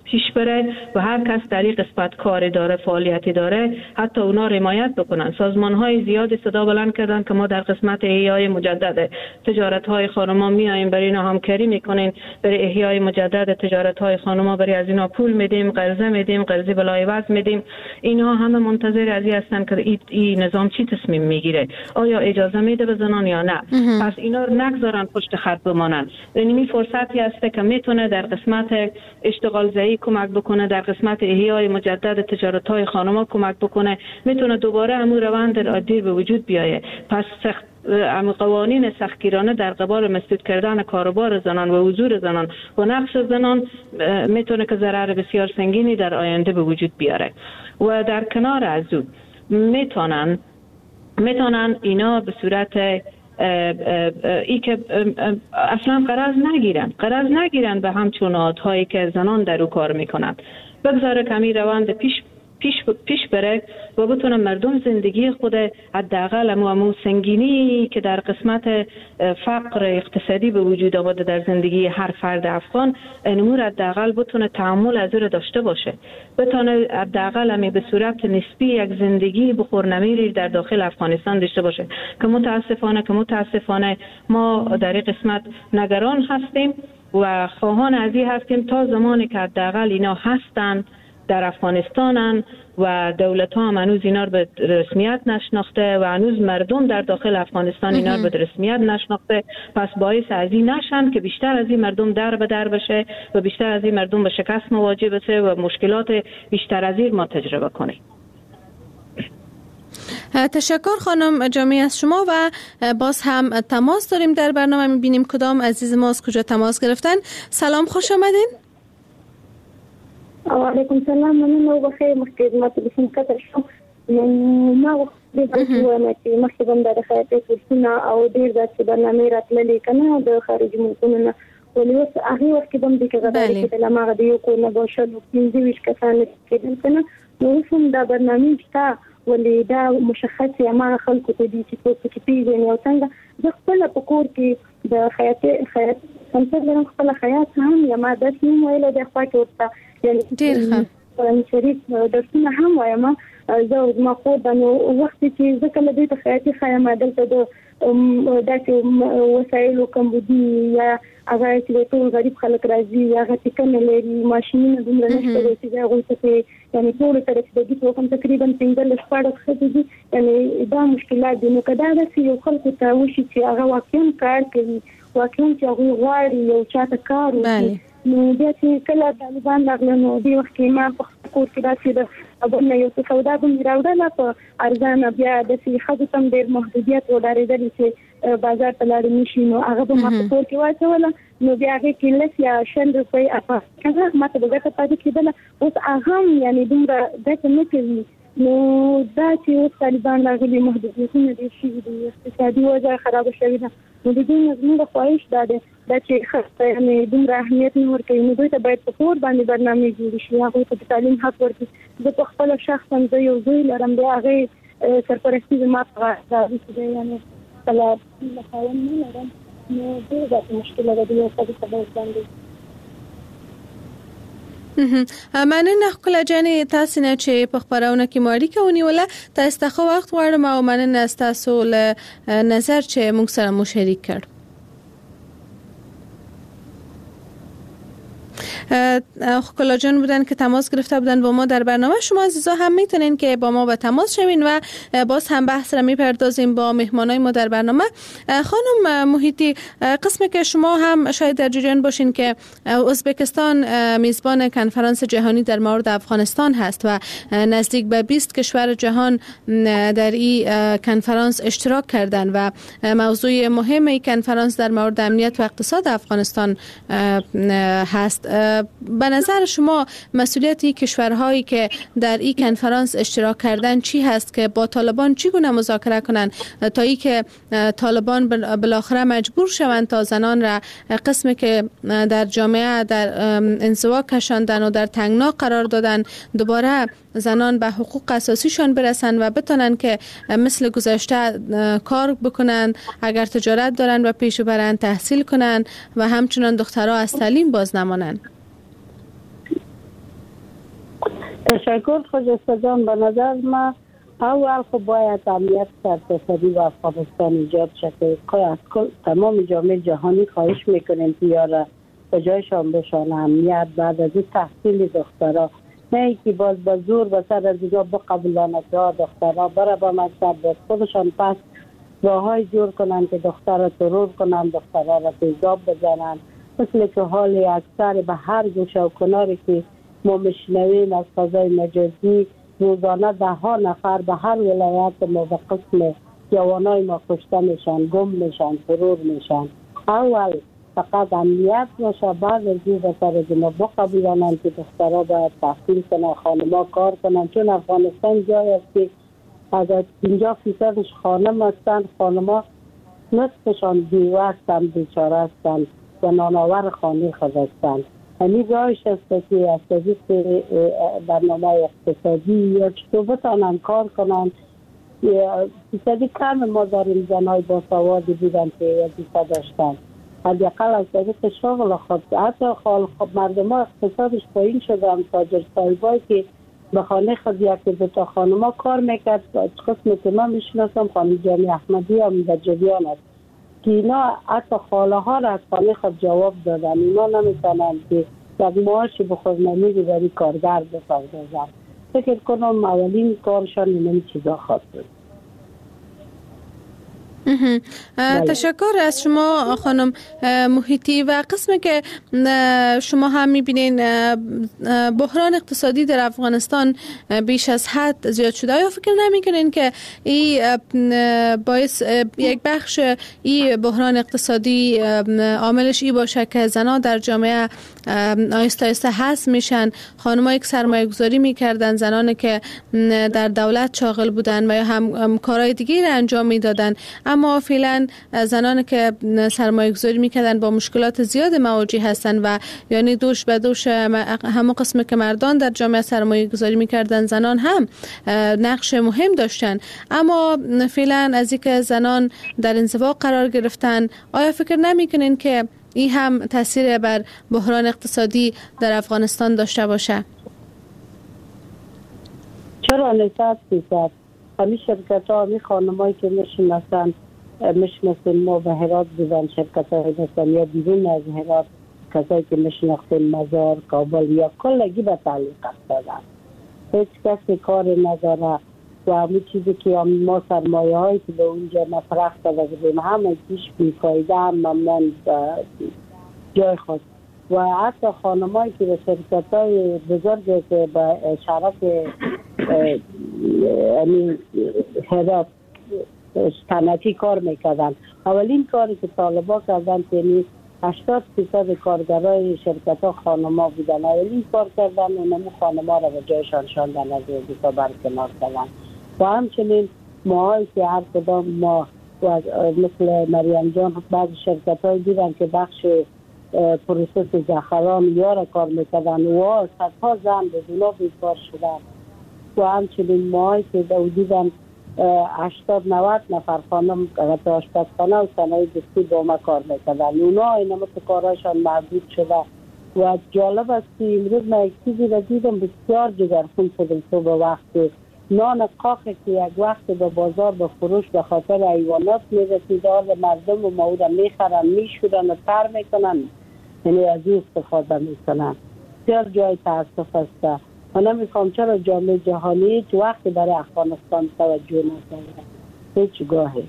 پیش بره و هر کس در این قسمت کار داره، فعالیتی داره، حتی اونا حمایت بکنن. سازمان‌های زیادی صدا بلند کردن که ما در قسمت احیای مجدد تجارت‌های خانم‌ها میایم، برای اینا همکاری میکنیم، برای احیای مجدد تجارت‌های خانم‌ها برای از اینا پول میدیم، قرضه میدیم، قرضه بلای وضع میدیم. اینها همه منتظر از این هستن که این نظام چی تصمیم میگیره، آیا اجازه میده به زنان یا نه. پس اینا رو نگذارن پشت خط بمانن. یعنی فرصتی است که میتونه در قسمت اشتغال زایی کمک بکنه، در قسمت احیای مجدد تجارت‌های خانم‌ها کمک بکنه، میتونه دوباره همون روند عادی به وجود بیایه. پس قوانین سختگیرانه در قبال مسدود کردن کاروبار زنان و حضور زنان و نقش زنان میتونه که ضرر بسیار سنگینی در آینده به وجود بیاره. و در کنار از اون میتونن اینا به صورت ای که اصلا قرض نگیرن به همچون عادهایی که زنان در او کار میکنن، بگذاره کمی روند پیش بره و بتونه مردم زندگی خود حداقل امو سنگینی که در قسمت فقر اقتصادی به وجود آمده در زندگی هر فرد افغان، امور حداقل بتونه تعامل از او داشته باشه، بتونه حداقل همی به صورت نسبی یک زندگی بخورنمیری در داخل افغانستان داشته باشه که متاسفانه ما در این قسمت نگران هستیم و خواهان از این هستیم تا زمانی که حداقل اینا هستن در افغانستانن و دولت ها هم هنوز اینا رو به رسمیت نشناخته و هنوز مردم در داخل افغانستان اینا رو به رسمیت نشناخته. پس باعث از این نشن که بیشتر از این مردم در به در بشه و بیشتر از این مردم به شکست مواجه بشه و مشکلات بیشتر از این ما تجربه کنیم. تشکر خانم جامی از شما و باز هم تماس داریم در برنامه. میبینیم کدام عزیز ما از کجا تماس گرفتن. سلام، خوش آمدین. علیکم سلام، مننه بخیر. مخکې ما تلیفون قطع شو، ما وخت وایم چې مخکې هم د خیاطۍ کورسونه او ډېر داسې برنامې راتللې که نه د خارجي ملکونو نه، ولې اوس هغې وخت کې به هم دې کې غداري کېدل، هماغه د یو کور نه به شل 25 کسان کېدل که نه، نو اوس هم دا برنامې شته، ولې دا مشخص هماغه خلکو ته دي چې څوک پکې پېژني او څنګه. زه خپله په کور کې د خیاط سمسر لرم، خپله خیاط هم یم، ما درس هم ویلی دی خوا کې ورته، یعنې قرآن شریف درسونه هم وایم. زه زما خور ده، نو وخت چې زه کله دوی ته خیاطي ښایم، دلته د داسې وسایلو کمبودي یا هغه چې د ټول غریب خلک راځي یا هغه چې کم لري ماشینونه دومره نشته دی چې هغوی ته یعنې ټولو ته رسیدګي په کوم تقریبا 15-14 ښځې دي، یعنې دا مشکلات دي. نو که دا داسې یو خلکو ته وشي چې هغه واقعا کار کوي، واقعا چې هغوی غواړي یو چاته کار وکړي، نو بیا چې کله طالبان راغله نو دې وخت کې ما په کور کې داسې د ابونه یو څه سودا به مې راوړله په ارزانه، بیا داسې ښځو ته هم ډېر محدودیت وډارېدلې چې بازار ته لاړې نه شي، نو هغه به ما په کور کې واچوله، نو بیا هغې کې 10 یا 20 روپۍ افغانۍ ما ته به ګټه پاتې کېدله. اوس هغه هم یعنې دومره ګټه نه کوي. نو دا چې اوس طالبان راغلي، محدودیتونه ډېر شوي دي، اقتصادي وضع خرابه شوې ده، نو د دوی زموږ خواهش دا دی دا چې یعنې دومره اهمیت نه ورکوي، نو دوی ته باید په کور باندې برنامې جوړې شي، هغوی ته د تعلیم حق ورکړي. زه په خپله شخصا زه یو زوی لرم، د هغې سرپرستي زما په غاړه ده، یعنې خپله خاوند نه لرم، نو ډېر داسې مشکله ده د یو ښځې په ډول باندې. مننه ښکله جانې تاسې نه چې په خپرونه کې مو اړیکه ونیوله. تاسو ته ښه وخت غواړم او مننه ستاسو له نظر چې موږ سره مو شریک کړ. ښکلا جان بودن که تماس گرفته بودن با ما در برنامه. شما عزیزا هم میتونین که با ما به تماس شوین و باز هم بحث را میپردازیم با مهمانای ما در برنامه. خانم محیطی، قسمی که شما هم شاید در جریان باشین که ازبکستان میزبان کنفرانس جهانی در مورد افغانستان هست و نزدیک به 20 کشور جهان در این کنفرانس اشتراک کردن و موضوع مهم این کنفرانس در مورد امنیت و اقتصاد افغانستان هست. به نظر شما مسئولیت این کشورهایی که در این کنفرانس اشتراک کردن چی هست که با طالبان چگونه مذاکره کنند تا ای که طالبان بالاخره مجبور شوند تا زنان را قسمی که در جامعه در انزوا کشاندن و در تنگنا قرار دادن دوباره زنان به حقوق اساسیشان برسن و بتونن که مثل گذشته کار بکنن، اگر تجارت دارن و پیش برن، تحصیل کنن و همچنان دخترها از تعلیم باز نمانن؟ تشکر خجسته جان. به نظر من اول خب باید امنیت اقتصادی و افغانستان ایجاد شده. از تمام جامعه جهانی خواهش میکنیم که یارا به جایشان بشان امنیت بعد از تحصیل دخترها، نه اینکه باز با زور به سر از اینجا بقبولانه که دخترها برای با مکتب باید خودشان پس راههای جور کنن که دختر را ترور کنن، دخترها را تیزاب بزنن، مثل که حال اکثر به هر گوشه و کناری که ما مشنویم از فضای مجازی روزانه 10 نفر به هر ولایت ما به قسم جوانای ما کشته میشن، گم میشن، ترور میشن. اول فقط امنیت باشه، بعد از این به سر از ما بقبولانن که دخترها باید تحصیل کنن، خانم‌ها کار کنن، چون افغانستان جای است که از 50% خانم هستند. خانم‌ها نصفشان بیوه هستند، بیچاره هستند و نانآور خانه خود هستند. همین راهش است که از طریق برنامه اقتصادی یا چطور بتانن کار کنن. اقتصادی کم ما داریم زنای باسوادی بودن که وظیفه داشتن، حداقل از طریق شغل خود. حتی مردم ها اقتصادش پایین شدن، تاجر صاحبایی که به خانه خود یکی دو تا خانما کار میکرد، قسمی که من میشناسم خانم جانی احمدی هم در جریان است که اینا حتی خاله ها را از خانه خود جواب دادن. اینا نمیتونن که یک معاشی به خود نمیدی برای کارگر بپردازن. فکر کنم اولین کارشان این چیزا خواست بود. تشکر از شما خانم محیطی. و قسمی که شما هم میبینین بحران اقتصادی در افغانستان بیش از حد زیاد شده، یا فکر نمیکنین که این باعث یک بخش این بحران اقتصادی عاملش این باشه که زنان در جامعه آهسته آهسته حذف میشن؟ خانم‌ها یک سرمایه گذاری میکردن، زنانی که در دولت شاغل بودن و یا هم کارهای دیگه را انجام میدادن، اما فعلا زنانی که سرمایه گذاری میکردن با مشکلات زیاد مواجه هستن و یعنی دوش به دوش همون قسم که مردان در جامعه سرمایه گذاری میکردن زنان هم نقش مهم داشتن. اما فعلا از اینکه زنان در انزوا قرار گرفتن، آیا فکر نمیکنین که این هم تاثیر بر بحران اقتصادی در افغانستان داشته باشه؟ چرا نسبت بیشتر همین شرکت ها، همین خانمایی که میشناسیم ما به هرات بودن، شرکت های هستن یا بیرون از هرات، کسایی که میشناسیم مزار، کابل یا کلگی به تعلیق افتادن. هیچ کسی کار نداره و همون چیزی که ما سرمایه هایی که به اونجا مفرخ داده بودیم همه پیش بیفایده، هم ممنون جای خود. و حتی خانمایی که به شرکت های بزرگی که به شرک هرات صنعتی کار میکردن، اولین کاری که طالبا کردن یعنی 80% کارگرای شرکت ها خانما بودن. اولین کار کردن اونمو خانما را به جایشان شاندن، از وظیفه برکنار کردن. و همچنین ماهایی که هر کدام ما مثل مریم جان بعض شرکت های دیدن که بخش پروسس زعفران یا را کار میکردن و صدها زن به اونا بیکار شدن. و همچنین ماهایی که دیدن 80-90 نفر خانم در آشپزخانه و صنایع دستی با ما کار میکردن، اونا اینا مثل کارهاشان محدود شده. و جالب است که امروز من یک چیزی را دیدم بسیار جگرخون شدم. تو به وقت نان قاقی که یک وقت به بازار به فروش به خاطر حیوانات میرسید، مردم و ما را میخرن، میشورن و تر میکنن، یعنی از این استفاده میکنن. بسیار جای تاسف است. من نمیخوام چرا جامعه جهانی هیچ وقت برای افغانستان توجه نکنه، هیچ گاهی.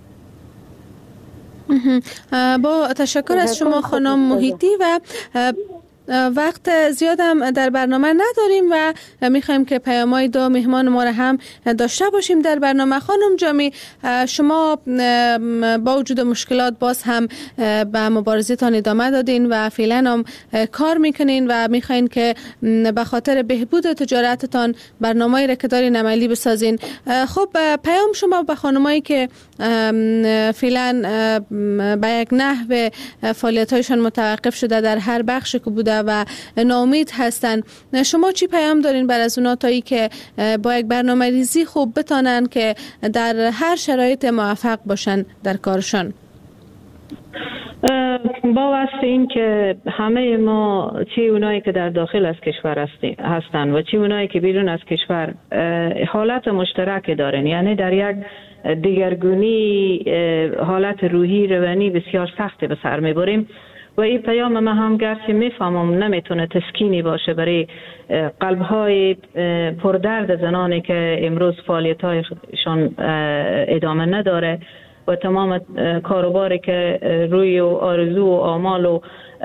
با تشکر از شما خانم محیطی. و وقت زیادم در برنامه نداریم و میخوایم که پیام‌های دو مهمان ما را هم داشته باشیم در برنامه. خانم جامی، شما با وجود مشکلات باز هم به مبارزتان ادامه دادین و فعلا هم کار میکنین و میخواین که به خاطر بهبود تجارتتان برنامه‌ای را که دارین عملی بسازین. خب پیام شما به خانمایی که فعلا به یک نحو فعالیت‌هایشان متوقف شده در هر بخش که بوده و ناامید هستن، شما چی پیام دارین بر از اونا تا ای که با یک برنامه ریزی خوب بتانن که در هر شرایط موفق باشن در کارشان؟ با واسه این که همه ما چه اونایی که در داخل از کشور هستند و چه اونایی که بیرون از کشور حالت مشترک دارن، یعنی در یک دیگرگونی حالت روحی روانی بسیار سخت به سر میبریم و این پیام ما هم گرچه میفهمم نمیتونه تسکینی باشه برای قلب‌های پردرد زنانی که امروز فعالیت‌هایشان ادامه نداره و تمام کاروباری که روی و آرزو و آمال و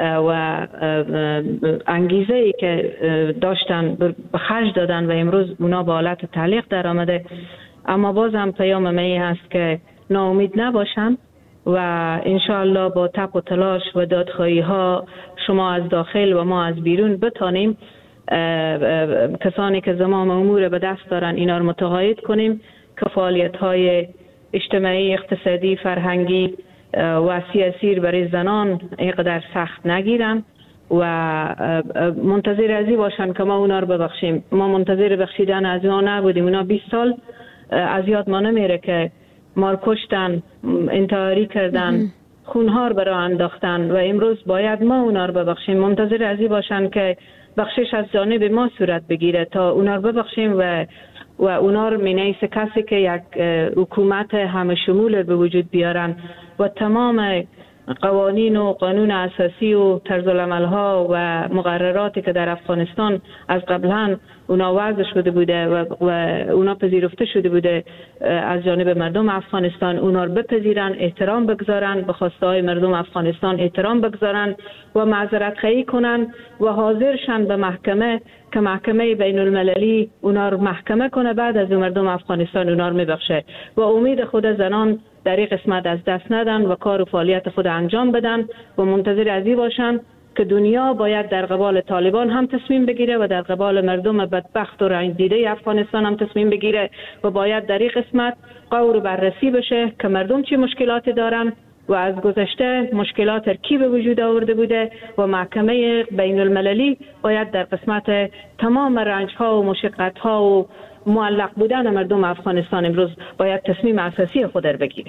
انگیزه‌ای که داشتن به خرج دادن و امروز اونا به حالت تعلیق در آمده. اما باز هم پیام من هست که ناامید نباشن و انشاءالله با تپ و تلاش و دادخواهی ها شما از داخل و ما از بیرون بتانیم کسانی که زمام امور به دست دارن اینا رو متقاعد کنیم که فعالیت های اجتماعی، اقتصادی، فرهنگی و سیاسی برای زنان اینقدر سخت نگیرن و منتظر ازی باشن که ما اونا رو ببخشیم. ما منتظر بخشیدن از اونا نبودیم. اونا 20 سال از یاد ما نمیره که ما رو کشتن، انتحاری کردن، خونها رو برای انداختن و امروز باید ما اونا رو ببخشیم. منتظر ازی باشن که بخشش از جانب ما صورت بگیره تا اونا رو ببخشیم و اونا رو مینیس کسی که یک حکومت همه شمول به وجود بیارن و تمام قوانین و قانون اساسی و طرز العمل ها و مقرراتی که در افغانستان از قبلا اونا وضع شده بوده و اونا پذیرفته شده بوده از جانب مردم افغانستان، اونا رو بپذیرن، احترام بگذارن، به خواسته های مردم افغانستان احترام بگذارن و معذرت خواهی کنن و حاضر شن به محکمه که محکمه بین المللی اونا رو محکمه کنه. بعد از مردم افغانستان اونا رو میبخشه و امید خود زنان در این قسمت از دست ندن و کار و فعالیت خود انجام بدن و منتظر ازی باشن که دنیا باید در قبال طالبان هم تصمیم بگیره و در قبال مردم بدبخت و رنج دیده افغانستان هم تصمیم بگیره و باید در این قسمت غور و بررسی بشه که مردم چه مشکلاتی دارن و از گذشته مشکلات کی به وجود آورده بوده و محکمه بین المللی باید در قسمت تمام رنج ها و مشقت ها و معلق بودن مردم افغانستان امروز باید تصمیم اساسی خود را بگیره.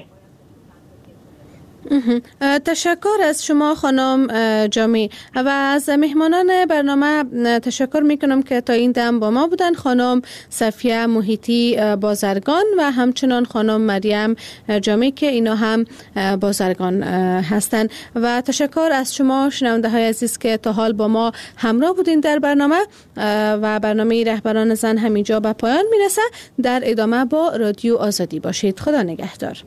تشکر از شما خانم جامی و از مهمانان برنامه تشکر میکنم که تا این دم با ما بودن، خانم صفیه محیطی بازرگان و همچنان خانم مریم جامی که اینا هم بازرگان هستند و تشکر از شما شنونده های عزیز که تا حال با ما همراه بودین در برنامه و برنامه رهبران زن همینجا به پایان میرسه. در ادامه با رادیو آزادی باشید. خدا نگهدار.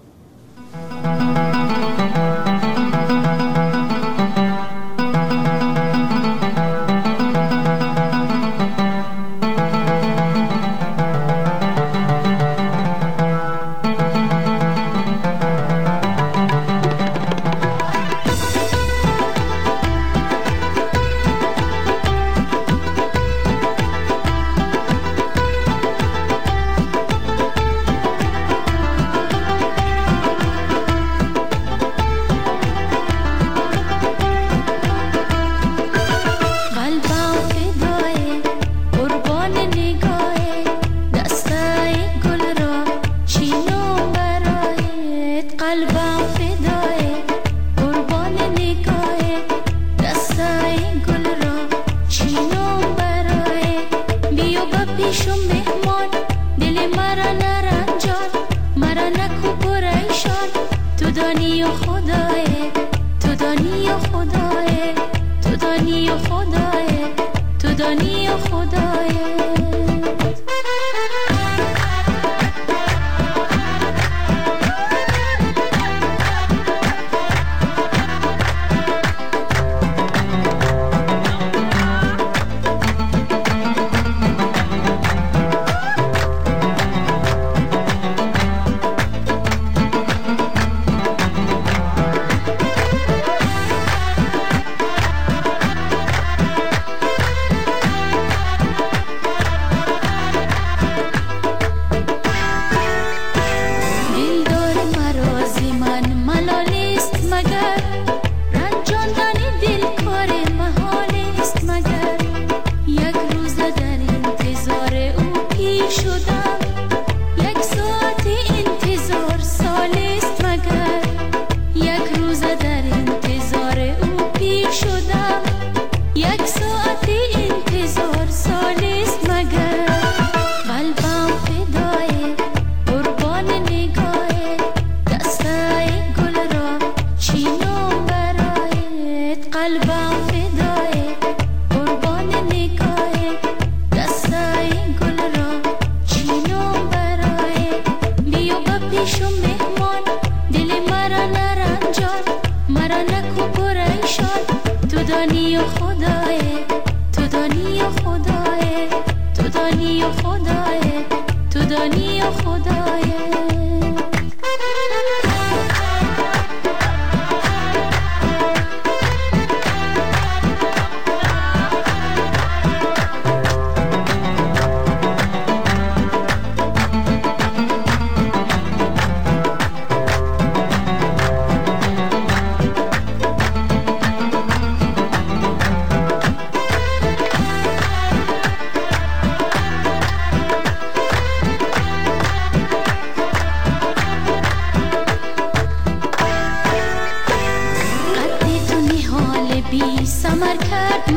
قلبم فدای قربان نگاه دستای گل را چینم برای بیا با پیشم مهمان دل مرا نرنجان مرا نکو پریشان تو دانی و خدای تو دانی و خدای تو دانی و خدای تو دانی و خدای سمر کرد